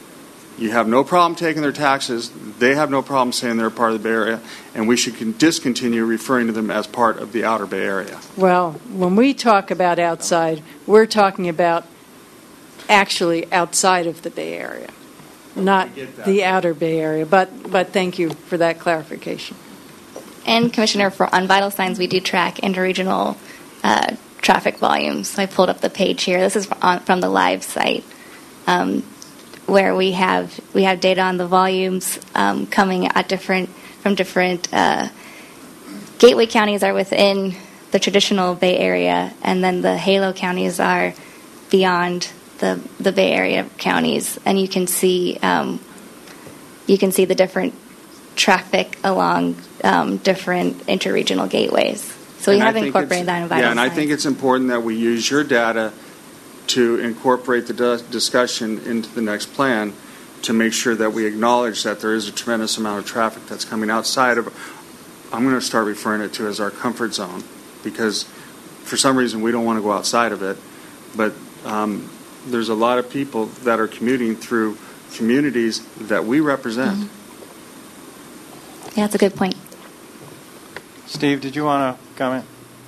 You have no problem taking their taxes. They have no problem saying they're part of the Bay Area, and we should con- discontinue referring to them as part of the Outer Bay Area. Well, when we talk about outside, we're talking about actually outside of the Bay Area, not the Outer Bay Area. But but thank you for that clarification. And Commissioner, for on vital signs, we do track interregional uh, traffic volumes. So I pulled up the page here. This is on, from the live site. Um, where we have we have data on the volumes um, coming at different from different uh, gateway counties are within the traditional Bay Area, and then the halo counties are beyond the the Bay Area counties, and you can see um, you can see the different traffic along um, different interregional gateways. So we And I have think incorporated it's- that in vital Yeah, and I signs. think it's important that we use your data to incorporate the dis- discussion into the next plan to make sure that we acknowledge that there is a tremendous amount of traffic that's coming outside of, I'm going to start referring it to as our comfort zone, because for some reason we don't want to go outside of it, but um, there's a lot of people that are commuting through communities that we represent. Mm-hmm. Yeah, that's a good point. Steve, did you want to comment?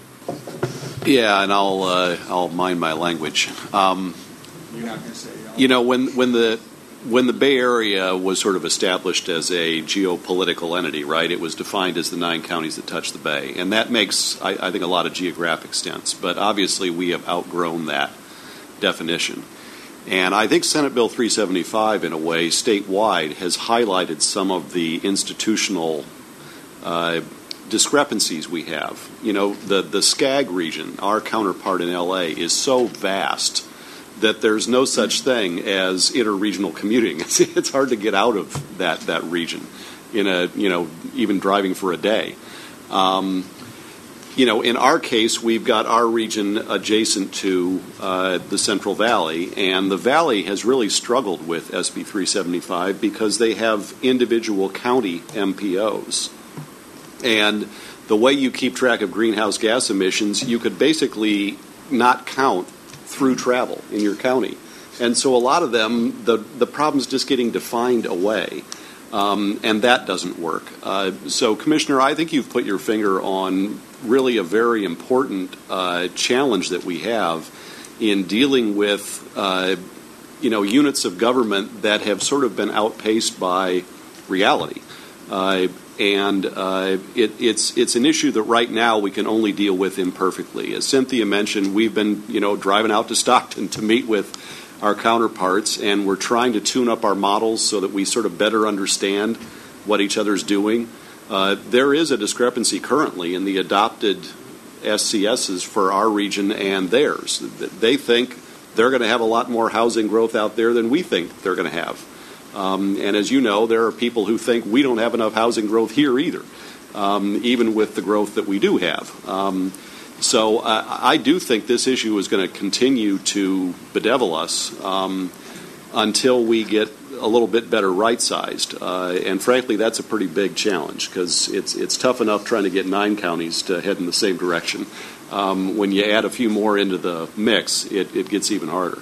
Yeah, and I'll uh, I'll mind my language. Um, You're not going to say. you know, when when the when the Bay Area was sort of established as a geopolitical entity, right? It was defined as the nine counties that touch the Bay, and that makes, I, I think, a lot of geographic sense. But obviously, we have outgrown that definition. And I think Senate Bill three seventy-five, in a way, statewide, has highlighted some of the institutional uh, discrepancies we have. You know, the, the SCAG region, our counterpart in L A, is so vast that there's no such thing as interregional commuting. It's, it's hard to get out of that, that region in a, you know, even driving for a day. Um, You know, in our case, we've got our region adjacent to uh, the Central Valley, and the Valley has really struggled with S B three seventy-five because they have individual county M P Os. And the way you keep track of greenhouse gas emissions, you could basically not count through travel in your county. And so a lot of them, the, the problem's just getting defined away. Um, and that doesn't work. Uh, so, Commissioner, I think you've put your finger on really a very important uh, challenge that we have in dealing with, uh, you know, units of government that have sort of been outpaced by reality. Uh, and uh, it, it's it's an issue that right now we can only deal with imperfectly. As Cynthia mentioned, we've been, you know, driving out to Stockton to meet with our counterparts, and we're trying to tune up our models so that we sort of better understand what each other's doing. Uh, there is a discrepancy currently in the adopted S C Ss for our region and theirs. They think they're going to have a lot more housing growth out there than we think they're going to have. Um, and as you know, there are people who think we don't have enough housing growth here either, um, even with the growth that we do have. Um, So uh, I do think this issue is going to continue to bedevil us um, until we get a little bit better right-sized. Uh, and frankly, that's a pretty big challenge because it's it's tough enough trying to get nine counties to head in the same direction. Um, when you add a few more into the mix, it, it gets even harder.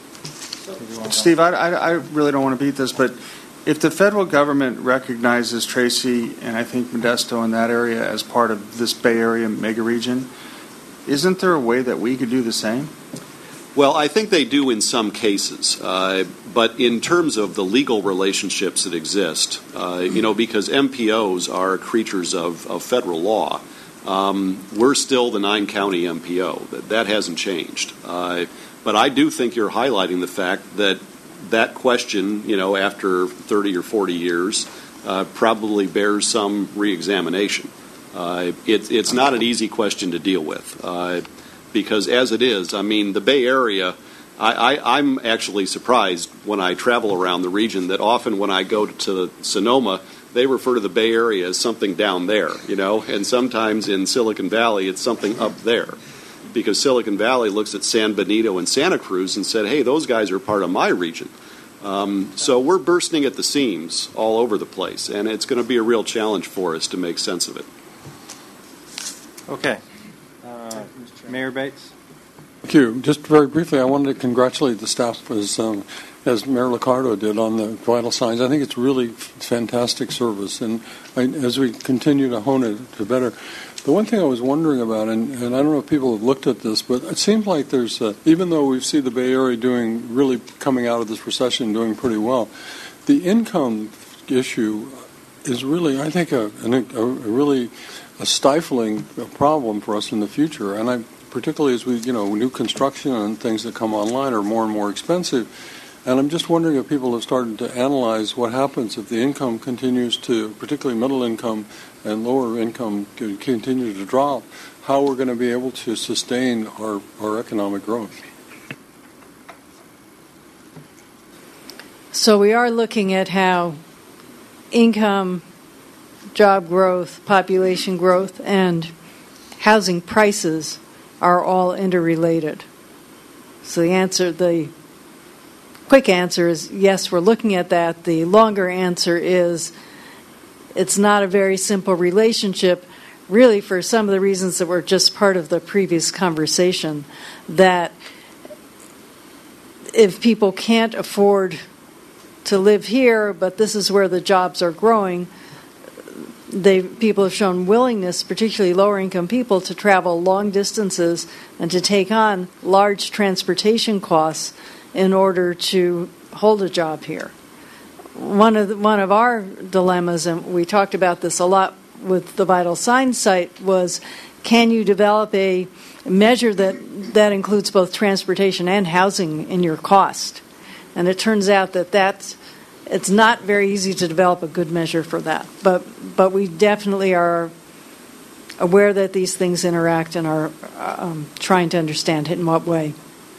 Steve, I, I, I really don't want to beat this, but if the federal government recognizes Tracy and I think Modesto in that area as part of this Bay Area mega region, isn't there a way that we could do the same? Well, I think they do in some cases, uh, but in terms of the legal relationships that exist, uh, you know, because M P Os are creatures of, of federal law, um, we're still the nine-county M P O. That, that hasn't changed. Uh, but I do think you're highlighting the fact that that question, you know, after thirty or forty years, uh, probably bears some reexamination. Uh, it, it's not an easy question to deal with uh, because as it is, I mean, the Bay Area, I, I, I'm actually surprised when I travel around the region that often when I go to Sonoma, they refer to the Bay Area as something down there, you know, and sometimes in Silicon Valley it's something up there because Silicon Valley looks at San Benito and Santa Cruz and said, hey, those guys are part of my region. Um, so we're bursting at the seams all over the place, and it's going to be a real challenge for us to make sense of it. Okay. Uh, Mayor Bates? Thank you. Just very briefly, I wanted to congratulate the staff as um, as Mayor Liccardo did on the vital signs. I think it's really fantastic service, and I, as we continue to hone it to better. The one thing I was wondering about, and, and I don't know if people have looked at this, but it seems like there's, a, even though we see the Bay Area doing, really coming out of this recession doing pretty well, the income issue is really, I think, a, a, a really a stifling problem for us in the future. And I, particularly as we, you know, new construction and things that come online are more and more expensive. And I'm just wondering if people have started to analyze what happens if the income continues to, particularly middle income and lower income, continue to drop, how we're going to be able to sustain our, our economic growth. So we are looking at how income, job growth, population growth, and housing prices are all interrelated. So the answer, the quick answer is yes, we're looking at that. The longer answer is it's not a very simple relationship, really, for some of the reasons that were just part of the previous conversation, that if people can't afford to live here, but this is where the jobs are growing, they people have shown willingness, particularly lower-income people, to travel long distances and to take on large transportation costs in order to hold a job here. One of the, one of our dilemmas, and we talked about this a lot with the Vital Signs site, was can you develop a measure that, that includes both transportation and housing in your cost? And it turns out that that's, it's not very easy to develop a good measure for that. But but we definitely are aware that these things interact and are um, trying to understand it in what way.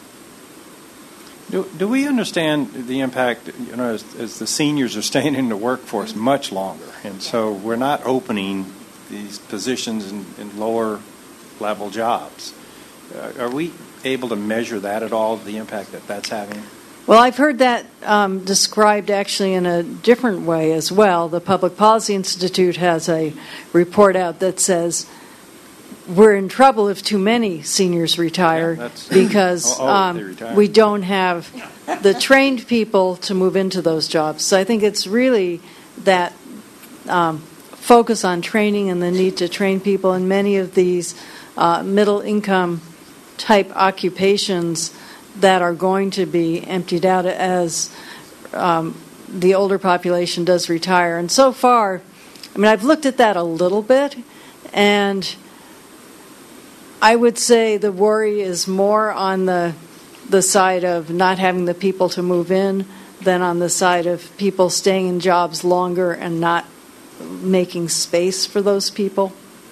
Do, do we understand the impact, you know, as, as the seniors are staying in the workforce much longer, and so we're not opening these positions in, in lower level jobs? Uh, are we able to measure that at all, the impact that that's having? Well, I've heard that um, described actually in a different way as well. The Public Policy Institute has a report out that says we're in trouble if too many seniors retire yeah, because oh, oh, um, retire. we don't have the trained people to move into those jobs. So I think it's really that um, focus on training and the need to train people in many of these uh, middle income type occupations that are going to be emptied out as um, the older population does retire. And so far, I mean, I've looked at that a little bit, and I would say the worry is more on the the side of not having the people to move in than on the side of people staying in jobs longer and not making space for those people.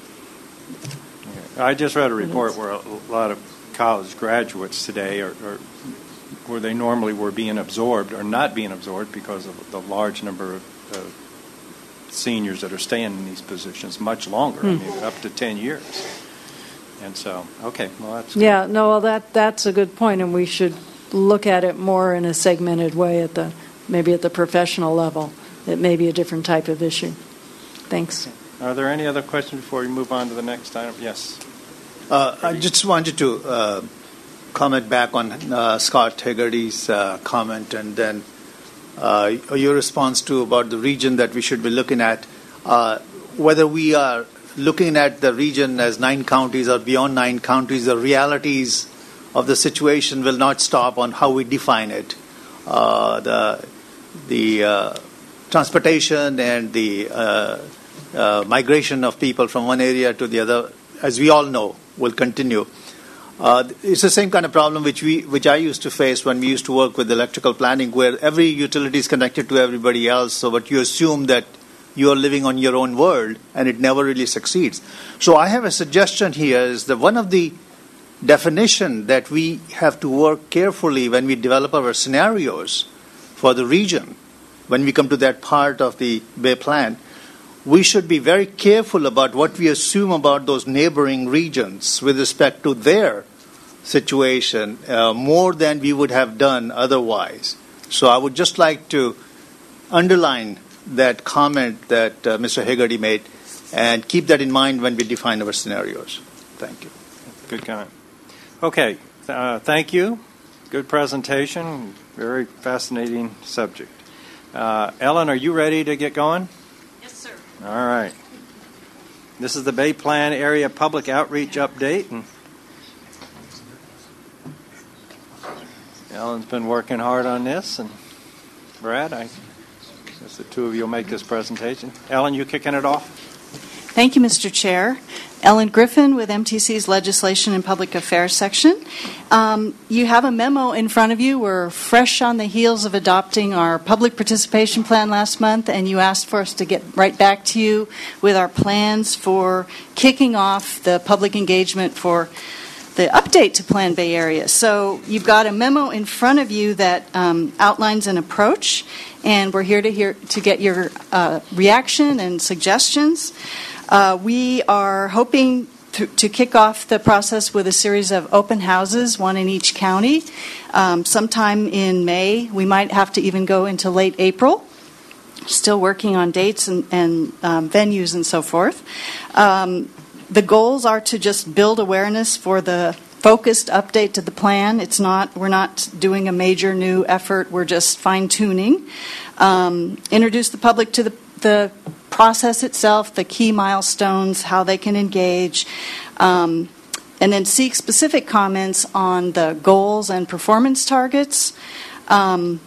I just read a report where a lot of college graduates today are, are where they normally were being absorbed are not being absorbed because of the large number of uh, seniors that are staying in these positions much longer, hmm. I mean, up to ten years. And so, okay, well, that's good. Yeah, no, well, that that's a good point, and we should look at it more in a segmented way at the maybe at the professional level. It may be a different type of issue. Thanks. Are there any other questions before we move on to the next item? Yes. Uh, I just wanted to uh, comment back on uh, Scott Hegarty's uh, comment, and then uh, your response to about the region that we should be looking at, uh, whether we are looking at the region as nine counties or beyond nine counties. The realities of the situation will not stop on how we define it. Uh, the the uh, transportation and the uh, uh, migration of people from one area to the other, as we all know, will continue. Uh, it's the same kind of problem which we, which I used to face when we used to work with electrical planning, where every utility is connected to everybody else. So, but you assume that you are living on your own world, and it never really succeeds. So, I have a suggestion here: is that one of the definition that we have to work carefully when we develop our scenarios for the region, when we come to that part of the Bay Plan, we should be very careful about what we assume about those neighboring regions with respect to their situation, uh, more than we would have done otherwise. So I would just like to underline that comment that uh, Mister Hegarty made and keep that in mind when we define our scenarios. Thank you. Good comment. Okay. uh, thank you. Good presentation. Very fascinating subject. Uh, Ellen, are you ready to get going? Yes, sir. All right. This is the Bay Plan Area Public Outreach Update. And Ellen's been working hard on this. And Brad, I guess the two of you will make this presentation. Ellen, you kicking it off? Thank you, Mister Chair. Ellen Griffin with M T C's Legislation and Public Affairs section. Um, you have a memo in front of you. We're fresh on the heels of adopting our public participation plan last month, and you asked for us to get right back to you with our plans for kicking off the public engagement for the update to Plan Bay Area. So you've got a memo in front of you that um, outlines an approach, and we're here to hear to get your uh, reaction and suggestions. Uh, we are hoping to, to kick off the process with a series of open houses, one in each county, um, sometime in May. We might have to even go into late April. Still working on dates and, and um, venues and so forth. Um, the goals are to just build awareness for the focused update to the plan. It's not, we're not doing a major new effort. We're just fine-tuning. Um, introduce the public to the, the process itself, the key milestones, how they can engage, um, and then seek specific comments on the goals and performance targets. Um,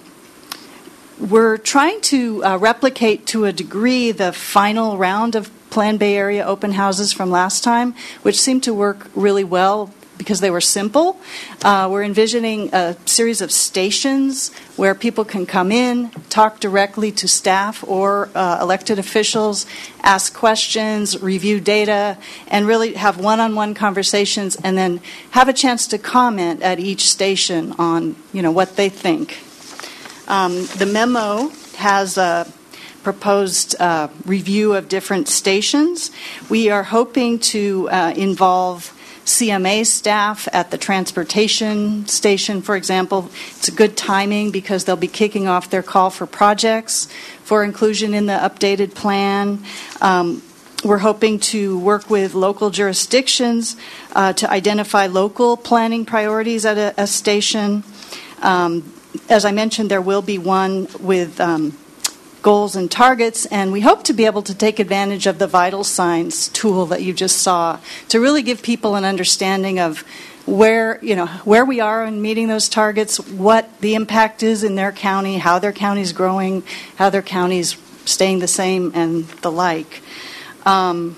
we're trying to uh, replicate to a degree the final round of Plan Bay Area open houses from last time, which seemed to work really well because they were simple. Uh, we're envisioning a series of stations where people can come in, talk directly to staff or uh, elected officials, ask questions, review data, and really have one-on-one conversations, and then have a chance to comment at each station on, you know, what they think. Um, the memo has a proposed uh, review of different stations. We are hoping to uh, involve C M A staff at the transportation station, for example. It's a good timing because they'll be kicking off their call for projects for inclusion in the updated plan. Um, we're hoping to work with local jurisdictions uh, to identify local planning priorities at a, a station. Um, as I mentioned, there will be one with um, goals and targets, and we hope to be able to take advantage of the vital signs tool that you just saw to really give people an understanding of where, you know, where we are in meeting those targets, what the impact is in their county, how their county is growing, how their county is staying the same, and the like. Um,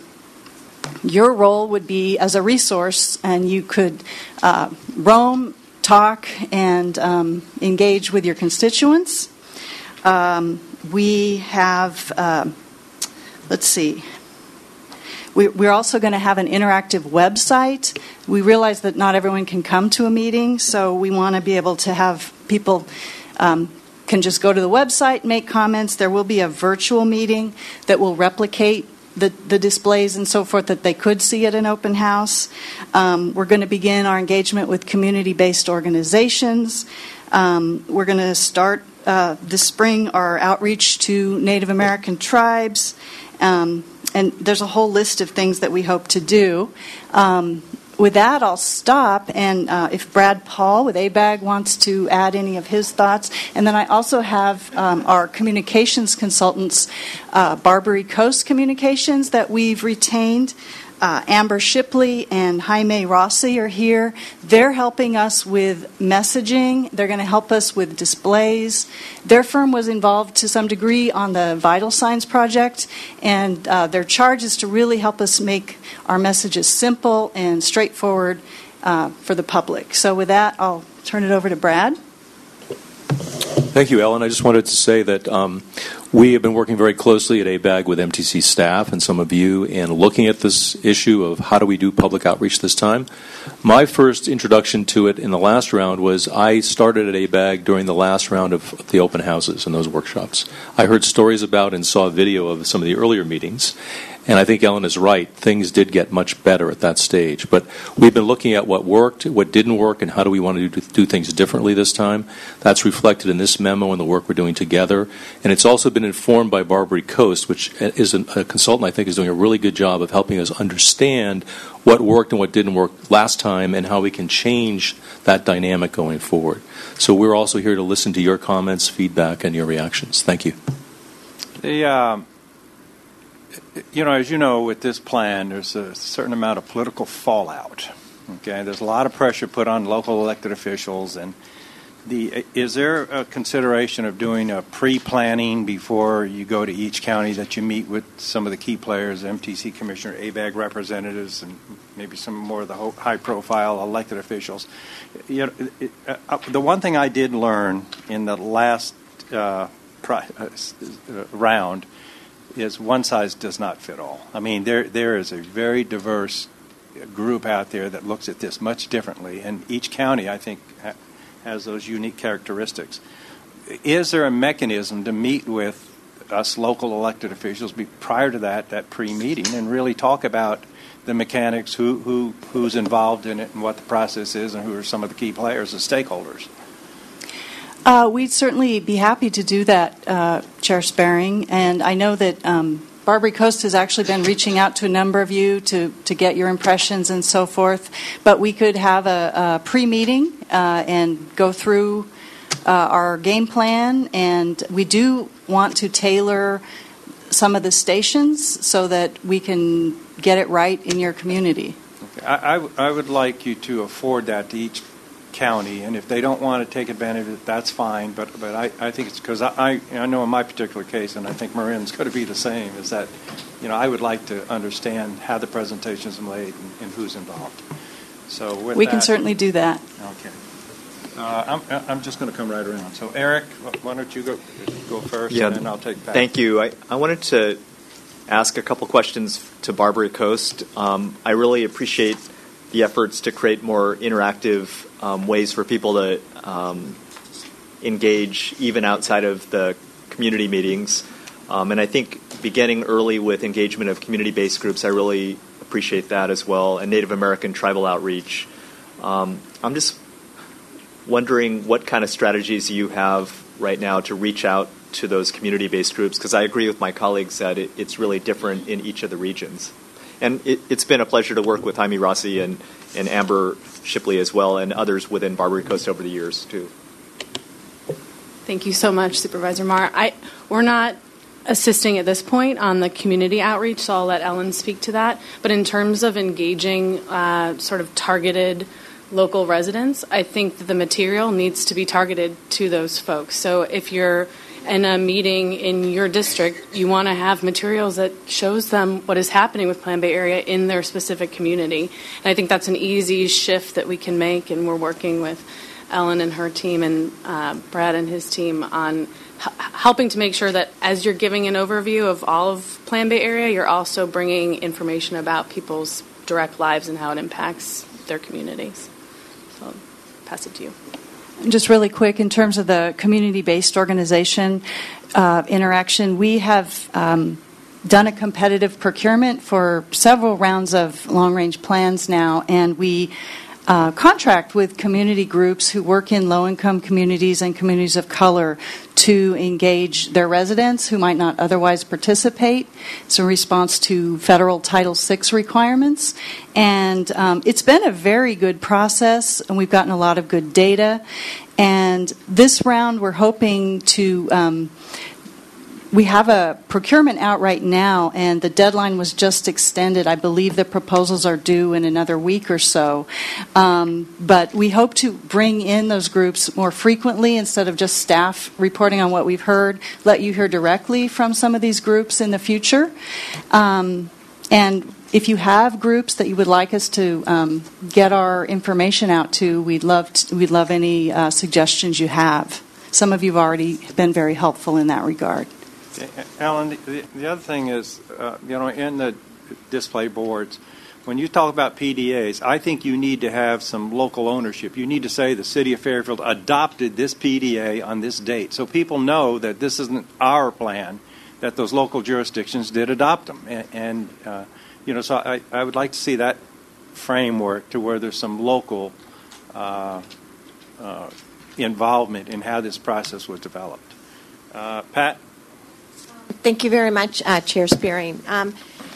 your role would be as a resource, and you could uh, roam, talk, and um, engage with your constituents. Um, We have, uh, let's see, we, we're also going to have an interactive website. We realize that not everyone can come to a meeting, so we want to be able to have people um, can just go to the website, make comments. There will be a virtual meeting that will replicate the, the displays and so forth that they could see at an open house. Um, we're going to begin our engagement with community-based organizations. Um, we're going to start Uh, this spring our outreach to Native American tribes, um, and there's a whole list of things that we hope to do. Um, with that, I'll stop, and uh, if Brad Paul with A B A G wants to add any of his thoughts. And then I also have um, our communications consultants, uh, Barbary Coast Communications, that we've retained. Uh, Amber Shipley and Jaime Rossi are here. They're helping us with messaging. They're going to help us with displays. Their firm was involved to some degree on the Vital Signs project, and uh, their charge is to really help us make our messages simple and straightforward uh, for the public. So with that, I'll turn it over to Brad. Thank you, Ellen. I just wanted to say that um, we have been working very closely at A B A G with M T C staff and some of you in looking at this issue of how do we do public outreach this time. My first introduction to it in the last round was I started at A B A G during the last round of the open houses and those workshops. I heard stories about and saw video of some of the earlier meetings. And I think Ellen is right. Things did get much better at that stage. But we've been looking at what worked, what didn't work, and how do we want to do, do things differently this time. That's reflected in this memo and the work we're doing together. And it's also been been informed by Barbary Coast, which is a, a consultant I think is doing a really good job of helping us understand what worked and what didn't work last time and how we can change that dynamic going forward. So we're also here to listen to your comments, feedback, and your reactions. Thank you. The, um, you know, as you know, with this plan, there's a certain amount of political fallout. Okay, there's a lot of pressure put on local elected officials, and the is there a consideration of doing a pre-planning before you go to each county that you meet with some of the key players, M T C Commissioner, A B A G representatives, and maybe some more of the high-profile elected officials? You know, it, uh, the one thing I did learn in the last uh, pri- uh, round is one size does not fit all. I mean, there there is a very diverse group out there that looks at this much differently, and each county, I think, ha- has those unique characteristics. Is there a mechanism to meet with us local elected officials be, prior to that, that pre-meeting, and really talk about the mechanics, who, who who's involved in it, and what the process is, and who are some of the key players and stakeholders? Uh, we'd certainly be happy to do that, uh, Chair Sparing, and I know that um, Barbary Coast has actually been reaching out to a number of you to, to get your impressions and so forth, but we could have a, a pre-meeting uh, and go through uh, our game plan, and we do want to tailor some of the stations so that we can get it right in your community. Okay. I, I, w- I would like you to afford that to each county, and if they don't want to take advantage of it, that's fine, but but I, I think it's because I, I I know in my particular case, and I think Marin's going to be the same, is that, you know, I would like to understand how the presentation is made and, and who's involved. So with we that, can certainly do that. Okay. Uh, I'm I'm just going to come right around. So Eric, why don't you go go first, yeah, and then I'll take back. Thank you. I, I wanted to ask a couple questions to Barbary Coast. Um, I really appreciate the efforts to create more interactive um, ways for people to um, engage even outside of the community meetings. Um, and I think beginning early with engagement of community-based groups, I really appreciate that as well, and Native American tribal outreach. Um, I'm just wondering what kind of strategies you have right now to reach out to those community-based groups, because I agree with my colleagues that it, it's really different in each of the regions. And it, it's been a pleasure to work with Jaime Rossi and, and Amber Shipley as well, and others within Barbary Coast over the years, too. Thank you so much, Supervisor Marr. I, we're not assisting at this point on the community outreach, so I'll let Ellen speak to that. But in terms of engaging uh, sort of targeted local residents, I think that the material needs to be targeted to those folks. So if you're in a meeting in your district, you want to have materials that shows them what is happening with Plan Bay Area in their specific community. And I think that's an easy shift that we can make, and we're working with Ellen and her team and uh, Brad and his team on h- helping to make sure that as you're giving an overview of all of Plan Bay Area, you're also bringing information about people's direct lives and how it impacts their communities. So I'll pass it to you. Just really quick, in terms of the community-based organization uh, interaction, we have um, done a competitive procurement for several rounds of long-range plans now, and we uh, contract with community groups who work in low-income communities and communities of color to engage their residents who might not otherwise participate. It's a response to federal Title six requirements. And um, it's been a very good process, and we've gotten a lot of good data. And this round, we're hoping to... Um, we have a procurement out right now, and the deadline was just extended. I believe the proposals are due in another week or so. Um, but we hope to bring in those groups more frequently instead of just staff reporting on what we've heard, let you hear directly from some of these groups in the future. Um, and if you have groups that you would like us to um, get our information out to, we'd love to, we'd love any uh, suggestions you have. Some of you have already been very helpful in that regard. Alan, the, the other thing is, uh, you know, in the display boards, when you talk about P D As, I think you need to have some local ownership. You need to say the city of Fairfield adopted this P D A on this date, so people know that this isn't our plan, that those local jurisdictions did adopt them. And, and uh, you know, so I, I would like to see that framework to where there's some local uh, uh, involvement in how this process was developed. Uh, Pat? Thank you very much, uh, Chair Spearing. Um,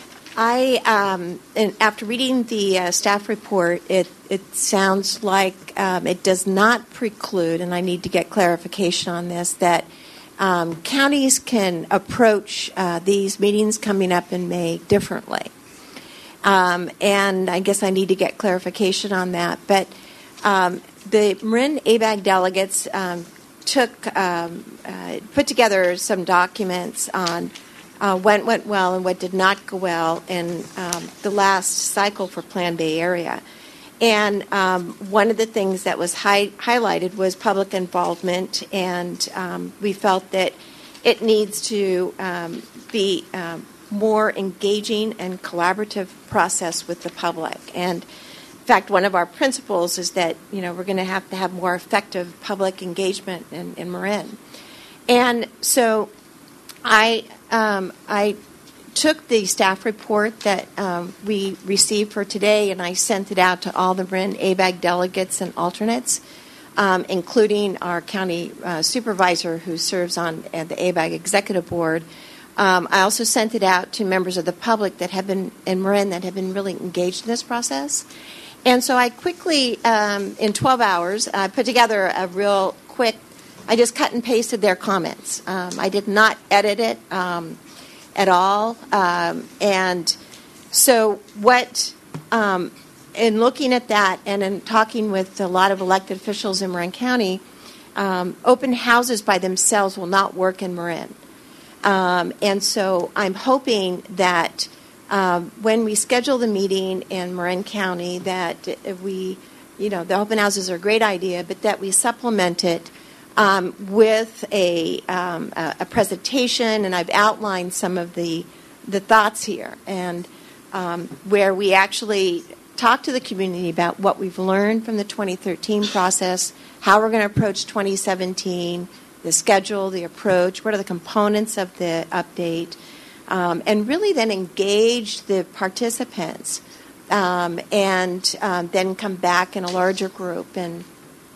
I, um, and after reading the uh, staff report, it, it sounds like um, it does not preclude, and I need to get clarification on this, that um, counties can approach uh, these meetings coming up in May differently. Um, and I guess I need to get clarification on that. But um, the Marin A B A G delegates um, took um, uh, put together some documents on uh, what went well and what did not go well in um, the last cycle for Plan Bay Area. And um, one of the things that was high, highlighted was public involvement, and um, we felt that it needs to um, be um, more engaging and collaborative process with the public. And in fact, one of our principles is that, you know, we're going to have to have more effective public engagement in, in Marin. And so I um, I took the staff report that um, we received for today, and I sent it out to all the Marin A B A G delegates and alternates, um, including our county uh, supervisor who serves on uh, the A B A G executive board. Um, I also sent it out to members of the public that have been in Marin that have been really engaged in this process. And so I quickly, um, in twelve hours, uh, put together a real quick, I just cut and pasted their comments. Um, I did not edit it um, at all. Um, and so what, um, in looking at that and in talking with a lot of elected officials in Marin County, um, open houses by themselves will not work in Marin. Um, and so I'm hoping that um, when we schedule the meeting in Marin County, that we, you know, the open houses are a great idea, but that we supplement it um, with a, um, a, a presentation, and I've outlined some of the the thoughts here, and um, where we actually talk to the community about what we've learned from the twenty thirteen process, how we're going to approach twenty seventeen, the schedule, the approach, what are the components of the update, um, and really then engage the participants um, and um, then come back in a larger group. And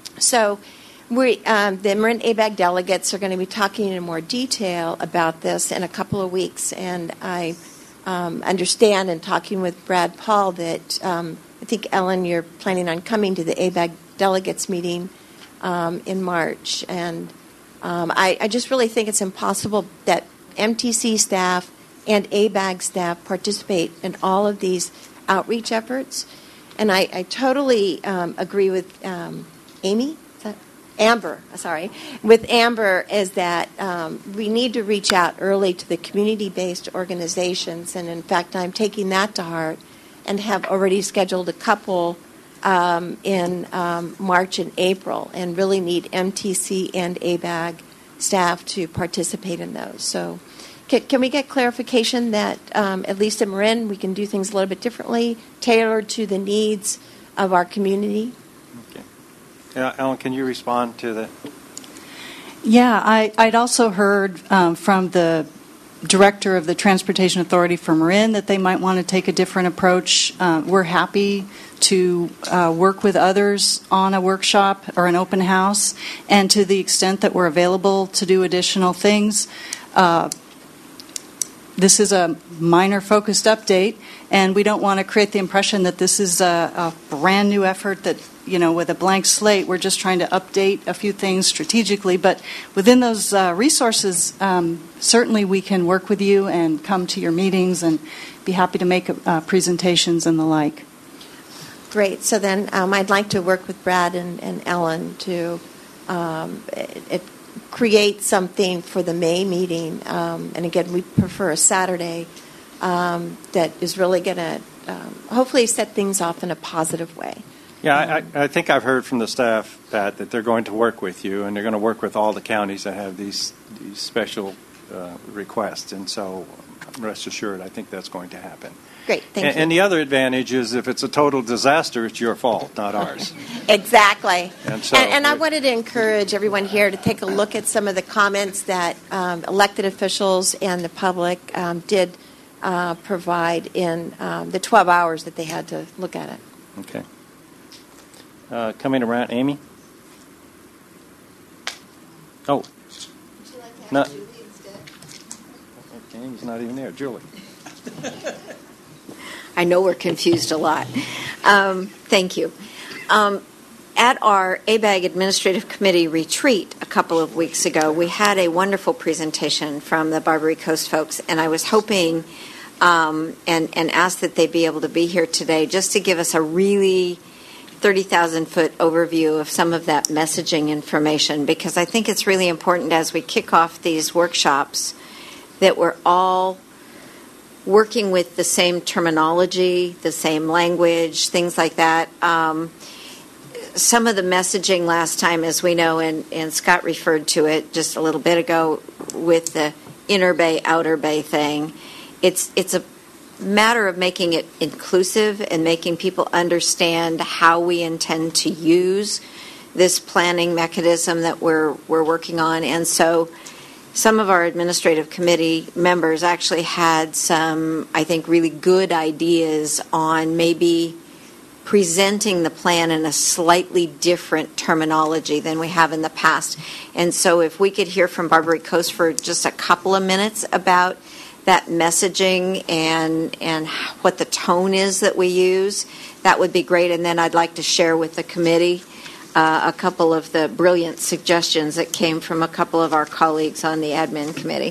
so we, um, the Marin A B A G delegates are going to be talking in more detail about this in a couple of weeks. And I um, understand in talking with Brad Paul that um, I think, Ellen, you're planning on coming to the A B A G delegates meeting um, in March. And Um, I, I just really think it's impossible that M T C staff and A B A G staff participate in all of these outreach efforts. And I, I totally um, agree with um, Amy, is that? Amber, sorry, with Amber is that um, we need to reach out early to the community-based organizations. And in fact, I'm taking that to heart and have already scheduled a couple Um, in um, March and April, and really need M T C and A B A G staff to participate in those. So can, can we get clarification that um, at least in Marin we can do things a little bit differently, tailored to the needs of our community? Okay. Yeah, Ellen, can you respond to the... Yeah, I, I'd also heard um, from the director of the Transportation Authority for Marin that they might want to take a different approach. Uh, we're happy to uh, work with others on a workshop or an open house, and to the extent that we're available to do additional things. Uh, this is a minor focused update, and we don't want to create the impression that this is a, a brand new effort that, you know, with a blank slate, we're just trying to update a few things strategically. But within those uh, resources, um, certainly we can work with you and come to your meetings and be happy to make uh, presentations and the like. Great. So then um, I'd like to work with Brad and, and Ellen to um, it, it create something for the May meeting. Um, and again, we prefer a Saturday um, that is really going to um, hopefully set things off in a positive way. Yeah, I, I think I've heard from the staff, Pat, that they're going to work with you, and they're going to work with all the counties that have these, these special uh, requests. And so rest assured, I think that's going to happen. Great, thank and, you. And the other advantage is if it's a total disaster, it's your fault, not ours. Exactly. And, so and, and I wanted to encourage everyone here to take a look at some of the comments that um, elected officials and the public um, did uh, provide in um, the twelve hours that they had to look at it. Okay. Uh, coming around, Amy? Oh. Would you like to have No. Julie instead? Jamie's not even there. Julie. I know we're confused a lot. Um, thank you. Um, at our A B A G Administrative Committee retreat a couple of weeks ago, we had a wonderful presentation from the Barbary Coast folks, and I was hoping um, and, and asked that they be able to be here today just to give us a really thirty thousand foot overview of some of that messaging information, because I think it's really important as we kick off these workshops that we're all working with the same terminology, the same language, things like that. Um, some of the messaging last time, as we know, and, and Scott referred to it just a little bit ago with the inner bay, outer bay thing, it's it's a matter of making it inclusive and making people understand how we intend to use this planning mechanism that we're we're working on. And so some of our administrative committee members actually had some, I think, really good ideas on maybe presenting the plan in a slightly different terminology than we have in the past. And so if we could hear from Barbary Coast for just a couple of minutes about that messaging and and what the tone is that we use, that would be great. And then I'd like to share with the committee Uh, a couple of the brilliant suggestions that came from a couple of our colleagues on the admin committee.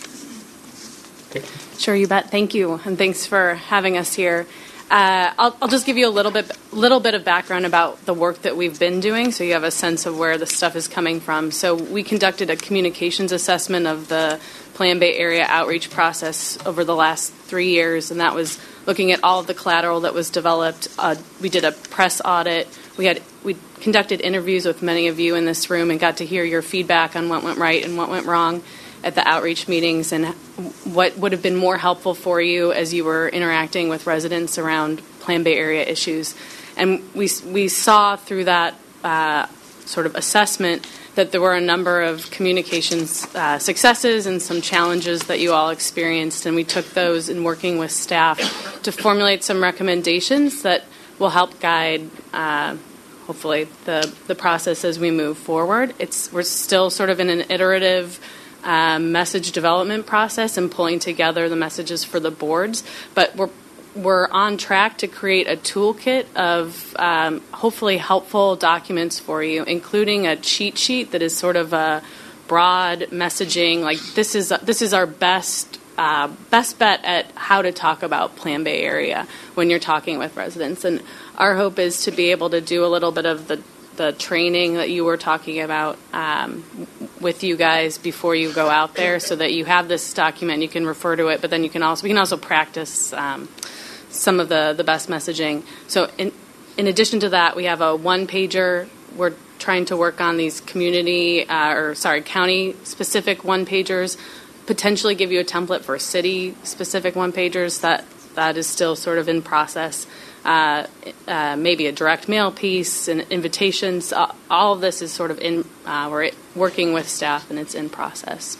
Sure, you bet. Thank you, and thanks for having us here. Uh, I'll, I'll just give you a little bit, little bit of background about the work that we've been doing, so you have a sense of where the stuff is coming from. So we conducted a communications assessment of the Plan Bay Area outreach process over the last three years, and that was looking at all of the collateral that was developed. Uh, we did a press audit. We had we conducted interviews with many of you in this room and got to hear your feedback on what went right and what went wrong at the outreach meetings, and what would have been more helpful for you as you were interacting with residents around Plan Bay Area issues. And we we saw through that uh, sort of assessment that there were a number of communications uh, successes and some challenges that you all experienced, and we took those in working with staff to formulate some recommendations that will help guide uh, hopefully the the process as we move forward. It's we're still sort of in an iterative um, message development process and pulling together the messages for the boards, but we're we're on track to create a toolkit of um, hopefully helpful documents for you, including a cheat sheet that is sort of a broad messaging, like this is this is our best uh, best bet at how to talk about Plan Bay Area when you're talking with residents. And our hope is to be able to do a little bit of the the training that you were talking about um, with you guys before you go out there, so that you have this document, you can refer to it, but then you can also we can also practice um, some of the, the best messaging. So in in addition to that, we have a one pager. We're trying to work on these community uh, or sorry county specific one pagers. Potentially give you a template for city specific one pagers. That that is still sort of in process. Uh, uh, maybe a direct mail piece and invitations. Uh, all of this is sort of in, uh, we're working with staff and it's in process.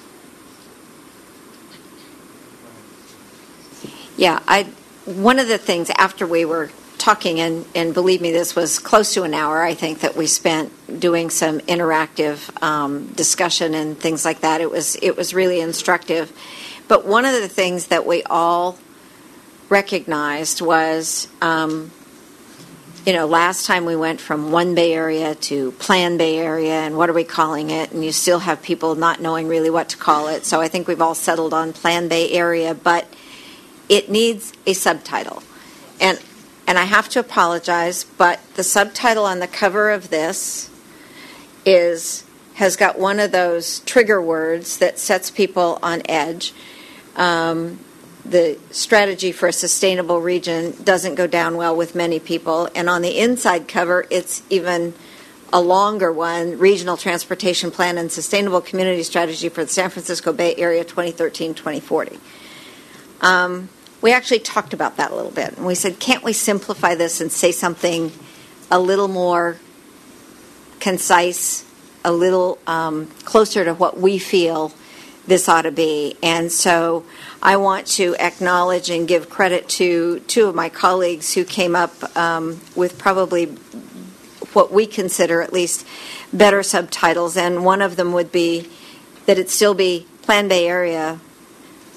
Yeah, I. One of the things after we were talking, and, and believe me, this was close to an hour, I think, that we spent doing some interactive um, discussion and things like that. It was it was really instructive. But one of the things that we all recognized was, um, you know, last time we went from one Bay Area to Plan Bay Area, and what are we calling it? And you still have people not knowing really what to call it. So I think we've all settled on Plan Bay Area, but it needs a subtitle. And and I have to apologize, but the subtitle on the cover of this is has got one of those trigger words that sets people on edge. Um, the strategy for a sustainable region doesn't go down well with many people. And on the inside cover, it's even a longer one, Regional Transportation Plan and Sustainable Community Strategy for the San Francisco Bay Area twenty thirteen to twenty forty. Um, we actually talked about that a little bit. And we said, can't we simplify this and say something a little more concise, a little um, closer to what we feel this ought to be? And so I want to acknowledge and give credit to two of my colleagues who came up um, with probably what we consider at least better subtitles. And one of them would be that it still be Plan Bay Area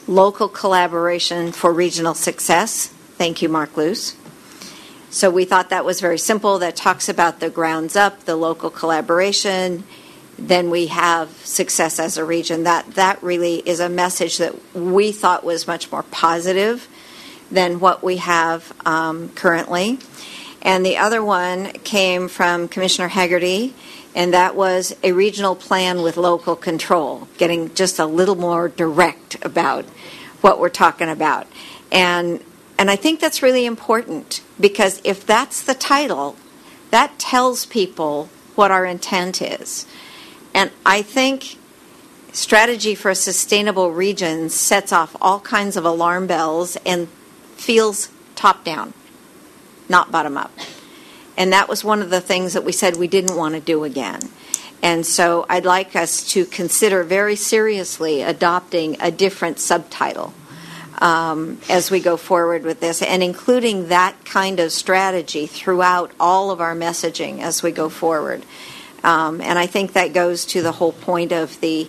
local collaboration for regional success. Thank you, Mark Luce. So we thought that was very simple. That talks about the grounds up, the local collaboration. Then we have success as a region. That that really is a message that we thought was much more positive than what we have um, currently. And the other one came from Commissioner Haggerty, and that was a regional plan with local control, getting just a little more direct about what we're talking about. And and I think that's really important, because if that's the title, that tells people what our intent is. And I think strategy for a sustainable region sets off all kinds of alarm bells and feels top down, not bottom up. And that was one of the things that we said we didn't want to do again. And so I'd like us to consider very seriously adopting a different subtitle um, as we go forward with this, and including that kind of strategy throughout all of our messaging as we go forward. Um, and I think that goes to the whole point of the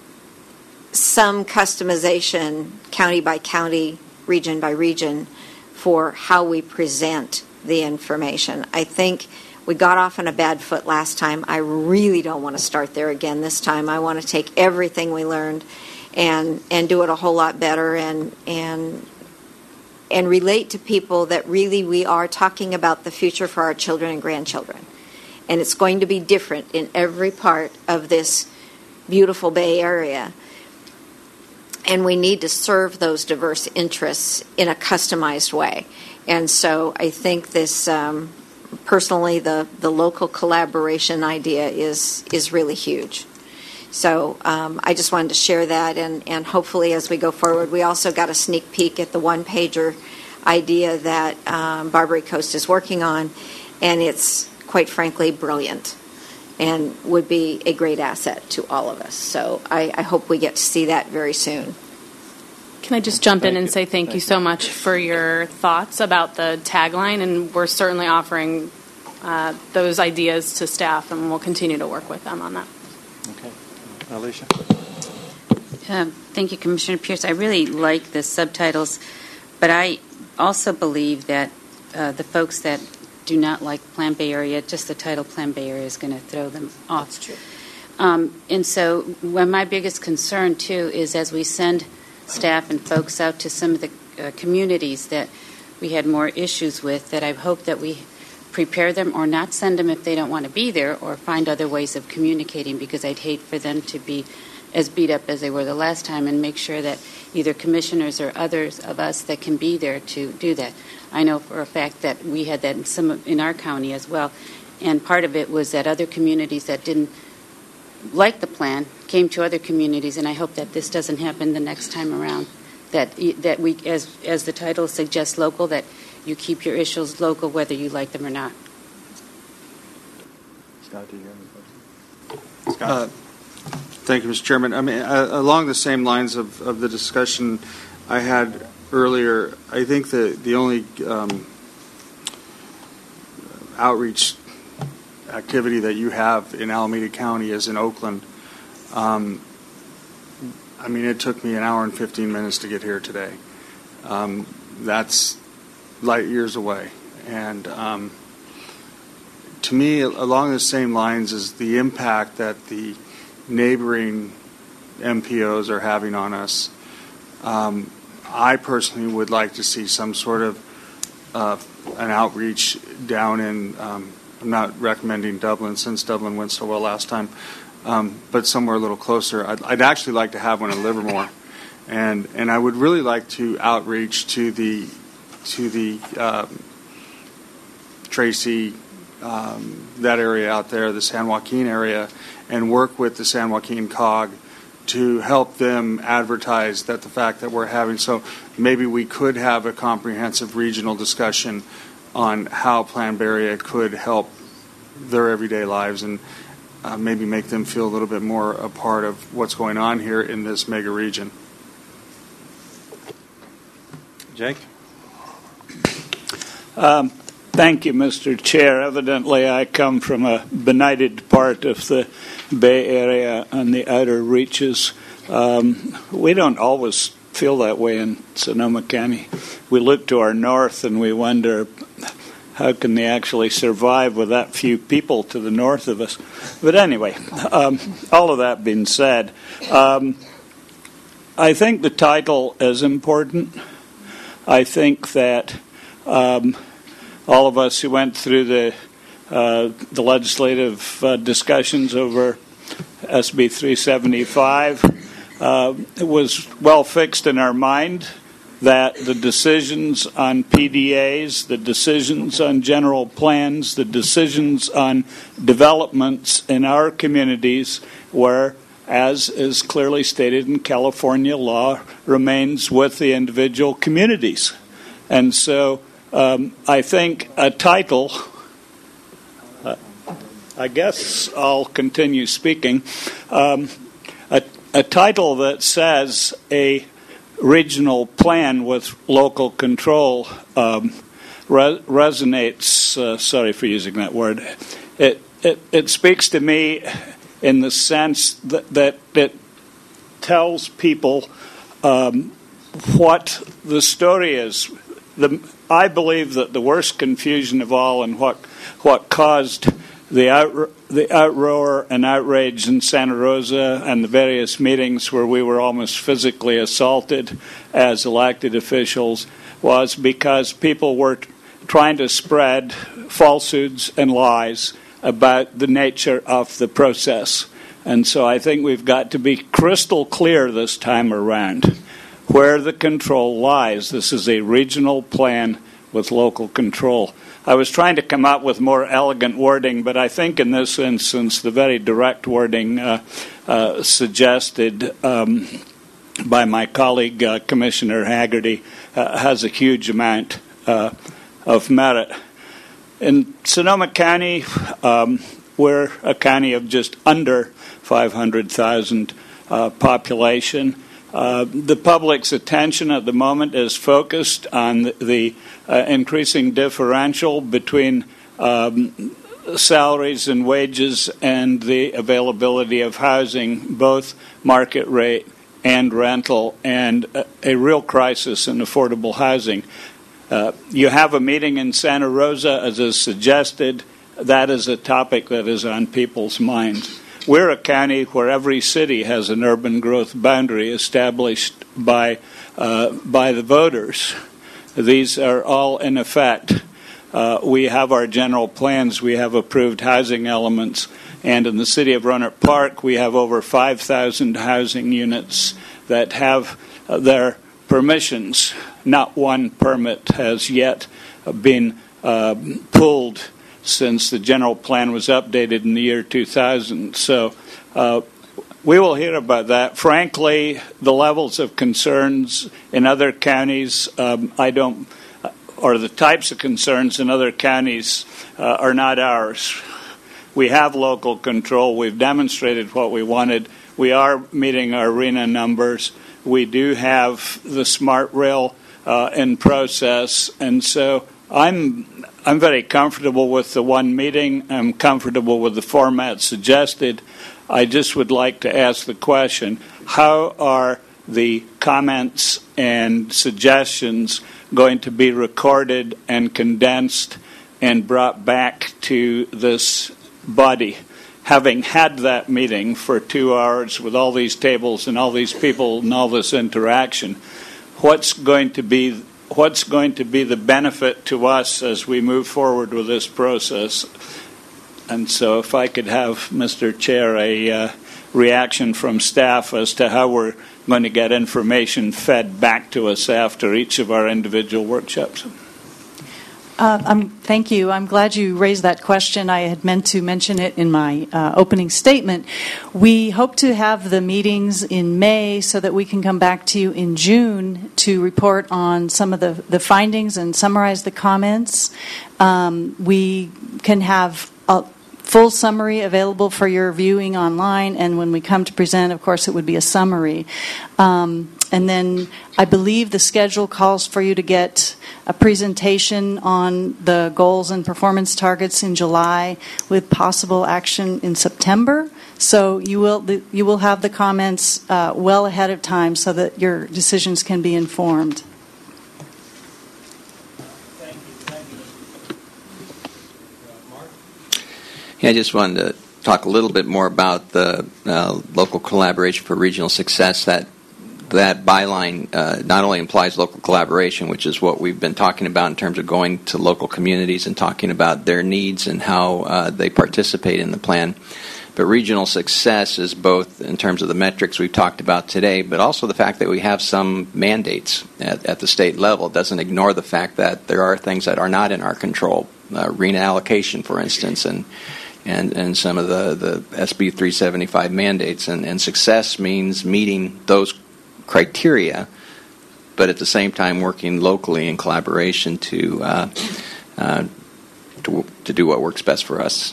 some customization county by county, region by region, for how we present the information. I think we got off on a bad foot last time. I really don't want to start there again this time. I want to take everything we learned and and do it a whole lot better, and and and relate to people that really we are talking about the future for our children and grandchildren. And it's going to be different in every part of this beautiful Bay Area. And we need to serve those diverse interests in a customized way. And so I think this, um, personally, the, the local collaboration idea is is really huge. So um, I just wanted to share that, and, and hopefully as we go forward, we also got a sneak peek at the one-pager idea that um, Barbary Coast is working on, and it's, quite frankly, brilliant and would be a great asset to all of us. So I, I hope we get to see that very soon. Can I just jump Thank in and you. say thank, Thank you so much for your thoughts about the tagline, and we're certainly offering uh, those ideas to staff, and we'll continue to work with them on that. Okay. Alicia? Um, thank you, Commissioner Pierce. I really like the subtitles, but I also believe that uh, the folks that do not like Plan Bay Area, just the title Plan Bay Area is going to throw them off. That's true. Um, and so when my biggest concern, too, is as we send staff and folks out to some of the uh, communities that we had more issues with, that I hope that we prepare them or not send them if they don't want to be there, or find other ways of communicating, because I'd hate for them to be as beat up as they were the last time, and make sure that either commissioners or others of us that can be there to do that. I know for a fact that we had that in some of, in our county as well, and part of it was that other communities that didn't like the plan came to other communities, and I hope that this doesn't happen the next time around. That that we, as as the title suggests, local, that you keep your issues local whether you like them or not. Scott, do you have any questions? Scott? Uh, thank you, Mister Chairman. I mean, uh, along the same lines of, of the discussion I had earlier, I think the the only um, outreach activity that you have in Alameda County is in Oakland. Um, I mean, it took me an hour and fifteen minutes to get here today. Um, that's light years away. And um, to me, along the same lines is the impact that the neighboring M P Os are having on us. Um, I personally would like to see some sort of uh, an outreach down in, um, I'm not recommending Dublin since Dublin went so well last time, um, but somewhere a little closer. I'd, I'd actually like to have one in Livermore. And and I would really like to outreach to the to the um, Tracy, um, that area out there, the San Joaquin area, and work with the San Joaquin C O G to help them advertise that the fact that we're having, so maybe we could have a comprehensive regional discussion on how Plan Bay Area could help their everyday lives, and uh, maybe make them feel a little bit more a part of what's going on here in this mega region. Jake? Um, thank you, Mister Chair. Evidently, I come from a benighted part of the Bay Area on the outer reaches. Um, we don't always feel that way in Sonoma County. We look to our north and we wonder, how can they actually survive with that few people to the north of us? But anyway, um, all of that being said, um, I think the title is important. I think that um, all of us who went through the uh, the legislative uh, discussions over S B three seventy-five, uh, it was well fixed in our mind that the decisions on P D As, the decisions on general plans, the decisions on developments in our communities were, as is clearly stated in California law, remains with the individual communities. And so um, I think a title, uh, I guess I'll continue speaking, um, a, a title that says a regional plan with local control um, re- resonates, uh, sorry for using that word, it, it, it speaks to me in the sense that, that it tells people um, what the story is. The, I believe that the worst confusion of all and what what caused the out, the outroar and outrage in Santa Rosa and the various meetings where we were almost physically assaulted as elected officials was because people were trying to spread falsehoods and lies about the nature of the process. And so I think we've got to be crystal clear this time around where the control lies. This is a regional plan with local control. I was trying to come up with more elegant wording, but I think in this instance the very direct wording uh, uh, suggested um, by my colleague uh, Commissioner Haggerty uh, has a huge amount uh, of merit. In Sonoma County, um, we're a county of just under five hundred thousand uh, population. Uh, the public's attention at the moment is focused on the, the uh, increasing differential between um, salaries and wages and the availability of housing, both market rate and rental, and a, a real crisis in affordable housing. Uh, you have a meeting in Santa Rosa, as is suggested. That is a topic that is on people's minds. We're a county where every city has an urban growth boundary established by uh, by the voters. These are all in effect. Uh, we have our general plans. We have approved housing elements. And in the city of Rohnert Park, we have over five thousand housing units that have uh, their permissions. Not one permit has yet been uh, pulled since the general plan was updated in the year two thousand. So uh, we will hear about that. Frankly, the levels of concerns in other counties, um, I don't, or the types of concerns in other counties uh, are not ours. We have local control. We've demonstrated what we wanted. We are meeting our RHNA numbers. We do have the smart rail uh, in process, and so I'm I'm very comfortable with the one meeting. I'm comfortable with the format suggested. I just would like to ask the question, how are the comments and suggestions going to be recorded and condensed and brought back to this body? Having had that meeting for two hours with all these tables and all these people and all this interaction, what's going to be what's going to be the benefit to us as we move forward with this process? And so if I could have, Mister Chair, a uh, reaction from staff as to how we're going to get information fed back to us after each of our individual workshops. Uh, I'm, thank you. I'm glad you raised that question. I had meant to mention it in my uh, opening statement. We hope to have the meetings in May so that we can come back to you in June to report on some of the, the findings and summarize the comments. Um, we can have a full summary available for your viewing online, and when we come to present, of course, it would be a summary. Um, and then I believe the schedule calls for you to get a presentation on the goals and performance targets in July with possible action in September. So you will you will have the comments uh, well ahead of time so that your decisions can be informed. Yeah, I just wanted to talk a little bit more about the uh, local collaboration for regional success. That that byline uh, not only implies local collaboration, which is what we've been talking about in terms of going to local communities and talking about their needs and how uh, they participate in the plan, but regional success is both in terms of the metrics we've talked about today, but also the fact that we have some mandates at, at the state level. It doesn't ignore the fact that there are things that are not in our control, uh, RENA allocation, for instance, and and, and some of the, the S B three seventy-five mandates. And, and success means meeting those criteria, but at the same time working locally in collaboration to uh, uh, to, to do what works best for us.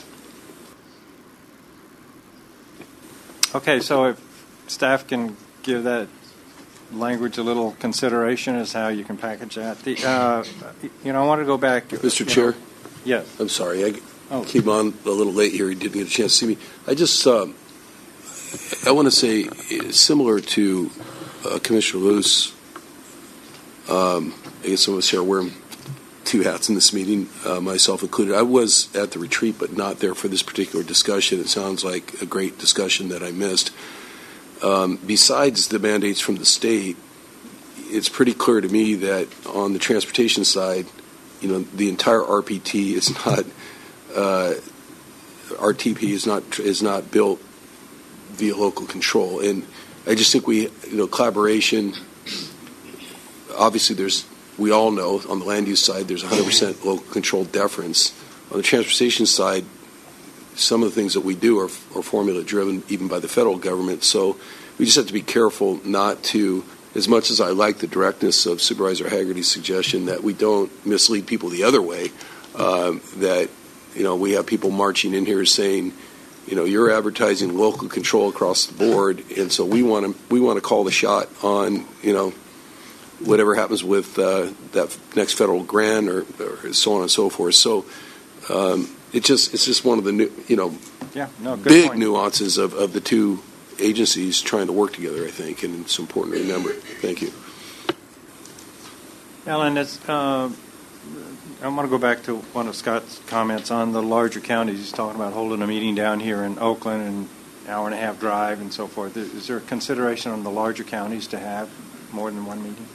Okay, so if staff can give that language a little consideration as how you can package that. The, uh, you know, I want to go back. Mister Chair? Know, yes. I'm sorry. I oh. came on a little late here. You didn't get a chance to see me. I just, um, I want to say, similar to uh, Commissioner Luce, um, I guess some of us here are wearing two hats in this meeting, uh, myself included. I was at the retreat, but not there for this particular discussion. It sounds like a great discussion that I missed. Um, besides the mandates from the state, it's pretty clear to me that on the transportation side, you know, the entire R P T is not, uh, R T P is not is not built via local control, and I just think we, you know, collaboration. Obviously, there's. We all know on the land use side there's one hundred percent local control deference. On the transportation side, some of the things that we do are, are formula driven even by the federal government. So we just have to be careful not to, as much as I like the directness of Supervisor Haggerty's suggestion, that we don't mislead people the other way. Um, that, you know, we have people marching in here saying, you know, you're advertising local control across the board, and so we want to we want to call the shot on, you know, whatever happens with uh, that next federal grant, or, or so on and so forth. So um, it just it's just one of the new, you know, yeah, no, good big point. nuances of, of the two agencies trying to work together, I think, and it's important to remember. Thank you. Ellen, it's, uh, I want to go back to one of Scott's comments on the larger counties. He's talking about holding a meeting down here in Oakland and an hour and a half drive and so forth. Is there a consideration on the larger counties to have more than one meeting?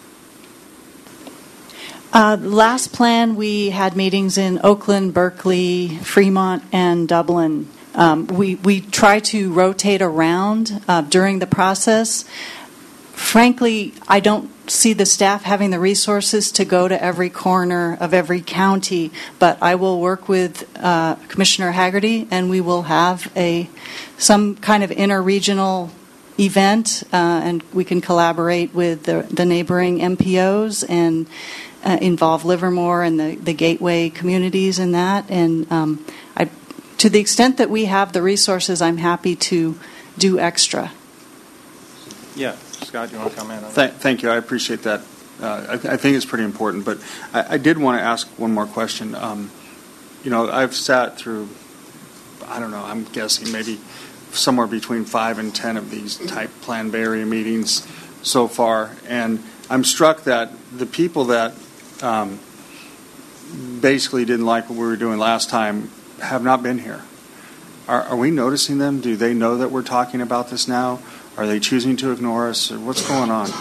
Uh, last plan, we had meetings in Oakland, Berkeley, Fremont, and Dublin. Um, we, we try to rotate around uh, during the process. Frankly, I don't see the staff having the resources to go to every corner of every county, but I will work with uh, Commissioner Haggerty, and we will have a some kind of interregional event, uh, and we can collaborate with the, the neighboring M P Os and Uh, involve Livermore and the, the gateway communities in that. And um, I, to the extent that we have the resources, I'm happy to do extra. Yeah. Scott, you want to comment on Th- that? Thank you. I appreciate that. Uh, I, th- I think it's pretty important. But I, I did want to ask one more question. Um, you know, I've sat through, I don't know, I'm guessing maybe somewhere between five and ten of these type Plan Bay Area meetings so far. And I'm struck that the people that Um, basically didn't like what we were doing last time have not been here. Are, are we noticing them? Do they know that we're talking about this now? Are they choosing to ignore us? Or what's going on?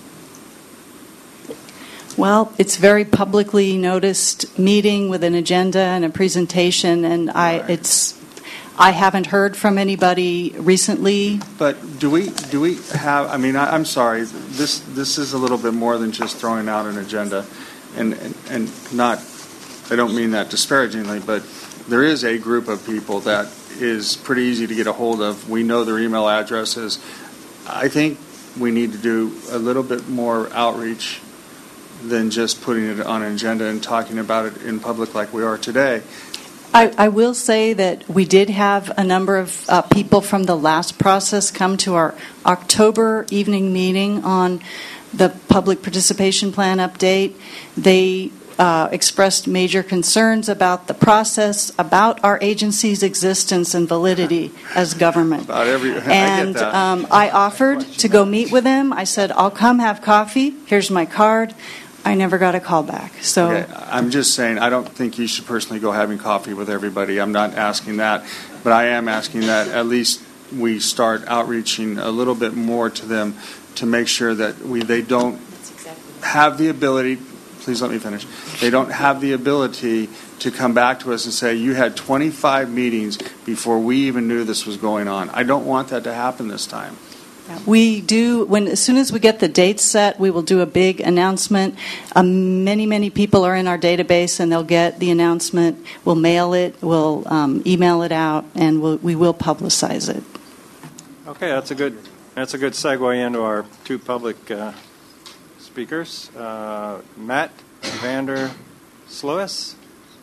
Well, it's very publicly noticed meeting with an agenda and a presentation, and I it's I haven't heard from anybody recently. But do we do we have? I mean, I, I'm sorry. This this is a little bit more than just throwing out an agenda. And, and and not, I don't mean that disparagingly, but there is a group of people that is pretty easy to get a hold of. We know their email addresses. I think we need to do a little bit more outreach than just putting it on an agenda and talking about it in public like we are today. I, I will say that we did have a number of uh, people from the last process come to our October evening meeting on the public participation plan update. They uh, expressed major concerns about the process, about our agency's existence and validity as government. About every, and I get that. Um, I offered to go meet with him. I said, I'll come have coffee. Here's my card. I never got a call back. So Okay, I'm just saying, I don't think you should personally go having coffee with everybody. I'm not asking that, but I am asking that at least we start outreaching a little bit more to them to make sure that we they don't have the ability, please let me finish, they don't have the ability to come back to us and say, you had twenty-five meetings before we even knew this was going on. I don't want that to happen this time. we do, when as soon as we get the dates set, we will do a big announcement. Um, many, many people are in our database, and they'll get the announcement. We'll mail it, we'll um, email it out, and we'll, we will publicize it. Okay, that's a good that's a good segue into our two public uh, speakers. Uh, Matt Vander Sluis.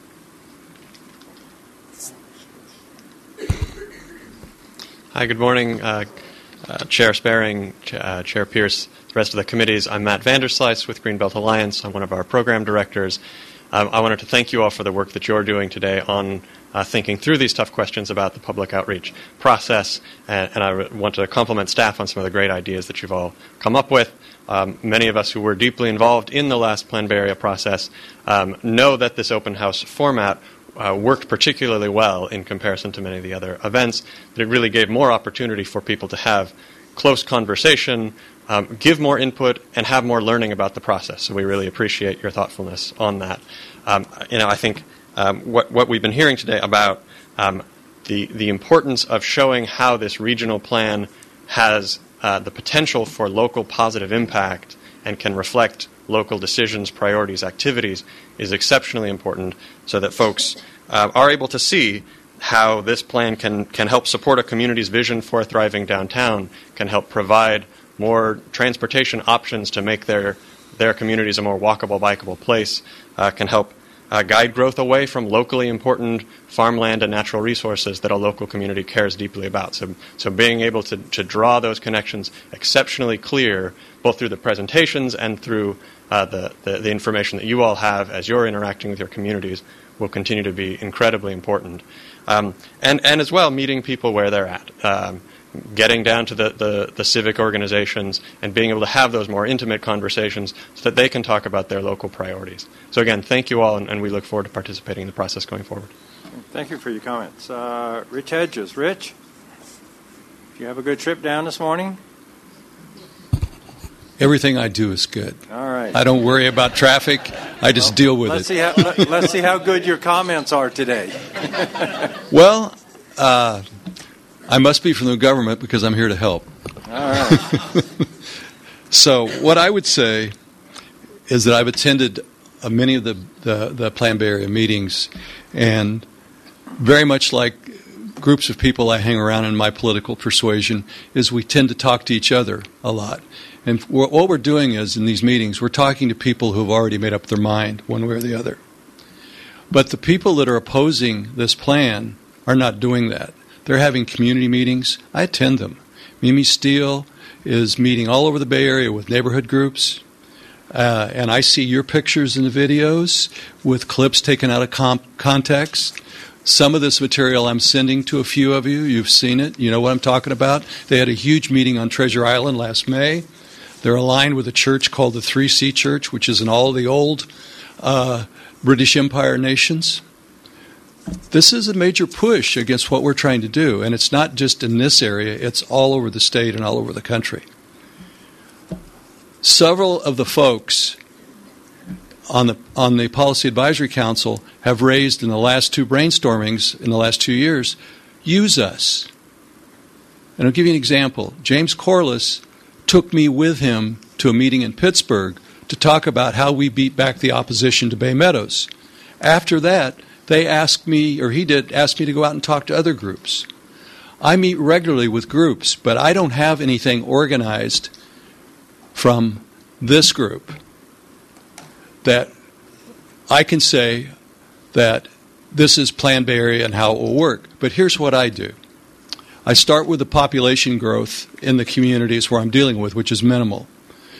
Hi, good morning, uh, uh, Chair Sparing, Ch- uh, Chair Pierce, the rest of the committees. I'm Matt Vanderslice with Greenbelt Alliance. I'm one of our program directors. Um, I wanted to thank you all for the work that you're doing today on uh, thinking through these tough questions about the public outreach process, and, and I re- want to compliment staff on some of the great ideas that you've all come up with. Um, many of us who were deeply involved in the last Planned Bay Area process um, know that this open house format Uh, worked particularly well in comparison to many of the other events, that it really gave more opportunity for people to have close conversation, um, give more input, and have more learning about the process. So we really appreciate your thoughtfulness on that. Um, you know, I think um, what, what we've been hearing today about um, the, the importance of showing how this regional plan has uh, the potential for local positive impact and can reflect local decisions, priorities, activities is exceptionally important, so that folks uh, are able to see how this plan can, can help support a community's vision for a thriving downtown, can help provide more transportation options to make their, their communities a more walkable, bikeable place, uh, can help uh, guide growth away from locally important farmland and natural resources that a local community cares deeply about. So, so being able to, to draw those connections exceptionally clear, both through the presentations and through uh, the, the, the information that you all have as you're interacting with your communities, will continue to be incredibly important. Um, and, and as well, meeting people where they're at. Um, getting down to the, the, the civic organizations and being able to have those more intimate conversations so that they can talk about their local priorities. So again, thank you all, and, and we look forward to participating in the process going forward. Thank you for your comments. Uh, Rich Hedges. Rich, do you have a good trip down this morning? Everything I do is good. All right. I don't worry about traffic. I just well, deal with let's it. See how, let, let's see how good your comments are today. Well, uh, I must be from the government because I'm here to help. All right. So what I would say is that I've attended uh, many of the, the, the Planned Bay Area meetings, and very much like groups of people I hang around in my political persuasion, is we tend to talk to each other a lot. And what we're doing is, in these meetings, we're talking to people who have already made up their mind one way or the other. But the people that are opposing this plan are not doing that. They're having community meetings. I attend them. Mimi Steele is meeting all over the Bay Area with neighborhood groups. Uh, and I see your pictures in the videos with clips taken out of comp- context. Some of this material I'm sending to a few of you. You've seen it. You know what I'm talking about. They had a huge meeting on Treasure Island last May. They're aligned with a church called the three C Church, which is in all the old uh, British Empire nations. This is a major push against what we're trying to do, and it's not just in this area, it's all over the state and all over the country. Several of the folks on the on the Policy Advisory Council have raised in the last two brainstormings in the last two years, use us. And I'll give you an example. James Corliss took me with him to a meeting in Pittsburgh to talk about how we beat back the opposition to Bay Meadows. After that, they asked me, or he did, ask me to go out and talk to other groups. I meet regularly with groups, but I don't have anything organized from this group that I can say that this is Planned Bay Area and how it will work. But here's what I do. I start with the population growth in the communities where I'm dealing with, which is minimal.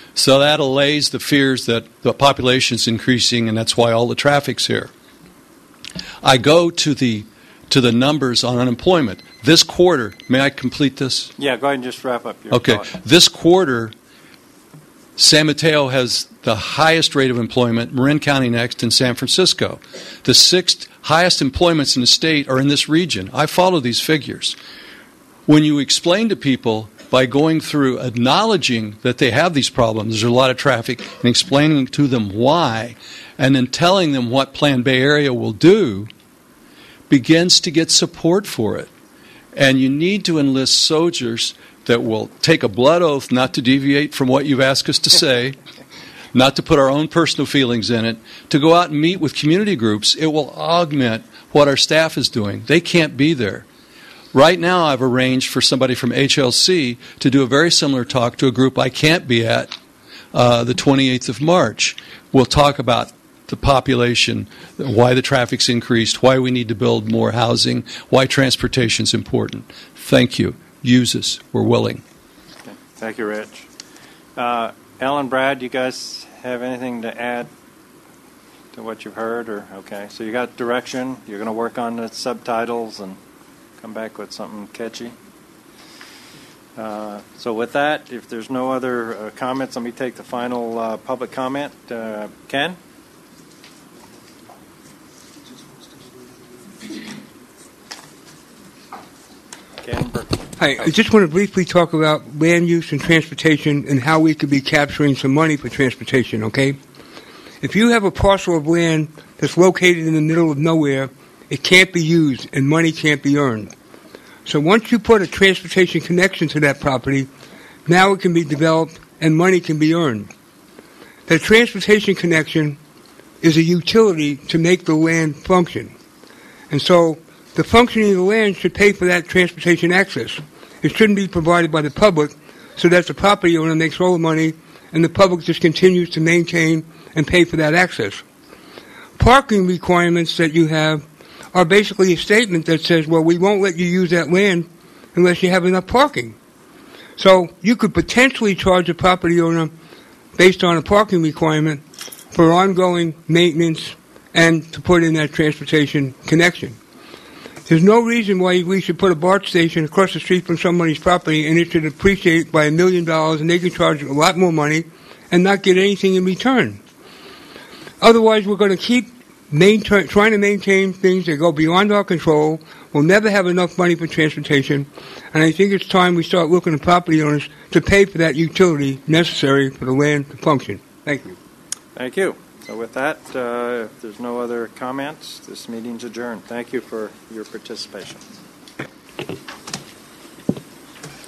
So that allays the fears that the population is increasing, and that's why all the traffic's here. I go to the to the numbers on unemployment. This quarter, may I complete this? Yeah, go ahead and just wrap up your Okay. thought. This quarter, San Mateo has the highest rate of employment, Marin County next, and San Francisco. The sixth highest employments in the state are in this region. I follow these figures. When you explain to people by going through acknowledging that they have these problems, there's a lot of traffic, and explaining to them why, and then telling them what Plan Bay Area will do, begins to get support for it. And you need to enlist soldiers that will take a blood oath not to deviate from what you've asked us to say, not to put our own personal feelings in it, to go out and meet with community groups. It will augment what our staff is doing. They can't be there. Right now I've arranged for somebody from H L C to do a very similar talk to a group I can't be at uh, the twenty-eighth of March. We'll talk about the population, why the traffic's increased, why we need to build more housing, why transportation's important. Thank you. Use us. We're willing. Okay. Thank you, Rich. Uh, Ellen, Brad, you guys have anything to add to what you've heard? Or okay, so you got direction. You're going to work on the subtitles and come back with something catchy. Uh, so with that, if there's no other uh, comments, let me take the final uh, public comment. Uh, Ken? Ken Burke. Hi, I just want to briefly talk about land use and transportation and how we could be capturing some money for transportation, okay? If you have a parcel of land that's located in the middle of nowhere, it can't be used and money can't be earned. So once you put a transportation connection to that property, now it can be developed and money can be earned. The transportation connection is a utility to make the land function. And so the functioning of the land should pay for that transportation access. It shouldn't be provided by the public so that the property owner makes all the money and the public just continues to maintain and pay for that access. Parking requirements that you have are basically a statement that says, well, we won't let you use that land unless you have enough parking. So you could potentially charge a property owner based on a parking requirement for ongoing maintenance and to put in that transportation connection. There's no reason why we should put a BART station across the street from somebody's property and it should appreciate by a million dollars and they can charge a lot more money and not get anything in return. Otherwise, we're going to keep maintain, trying to maintain things that go beyond our control. We'll never have enough money for transportation. And I think it's time we start looking at property owners to pay for that utility necessary for the land to function. Thank you. Thank you. So with that, uh, if there's no other comments, this meeting's adjourned. Thank you for your participation.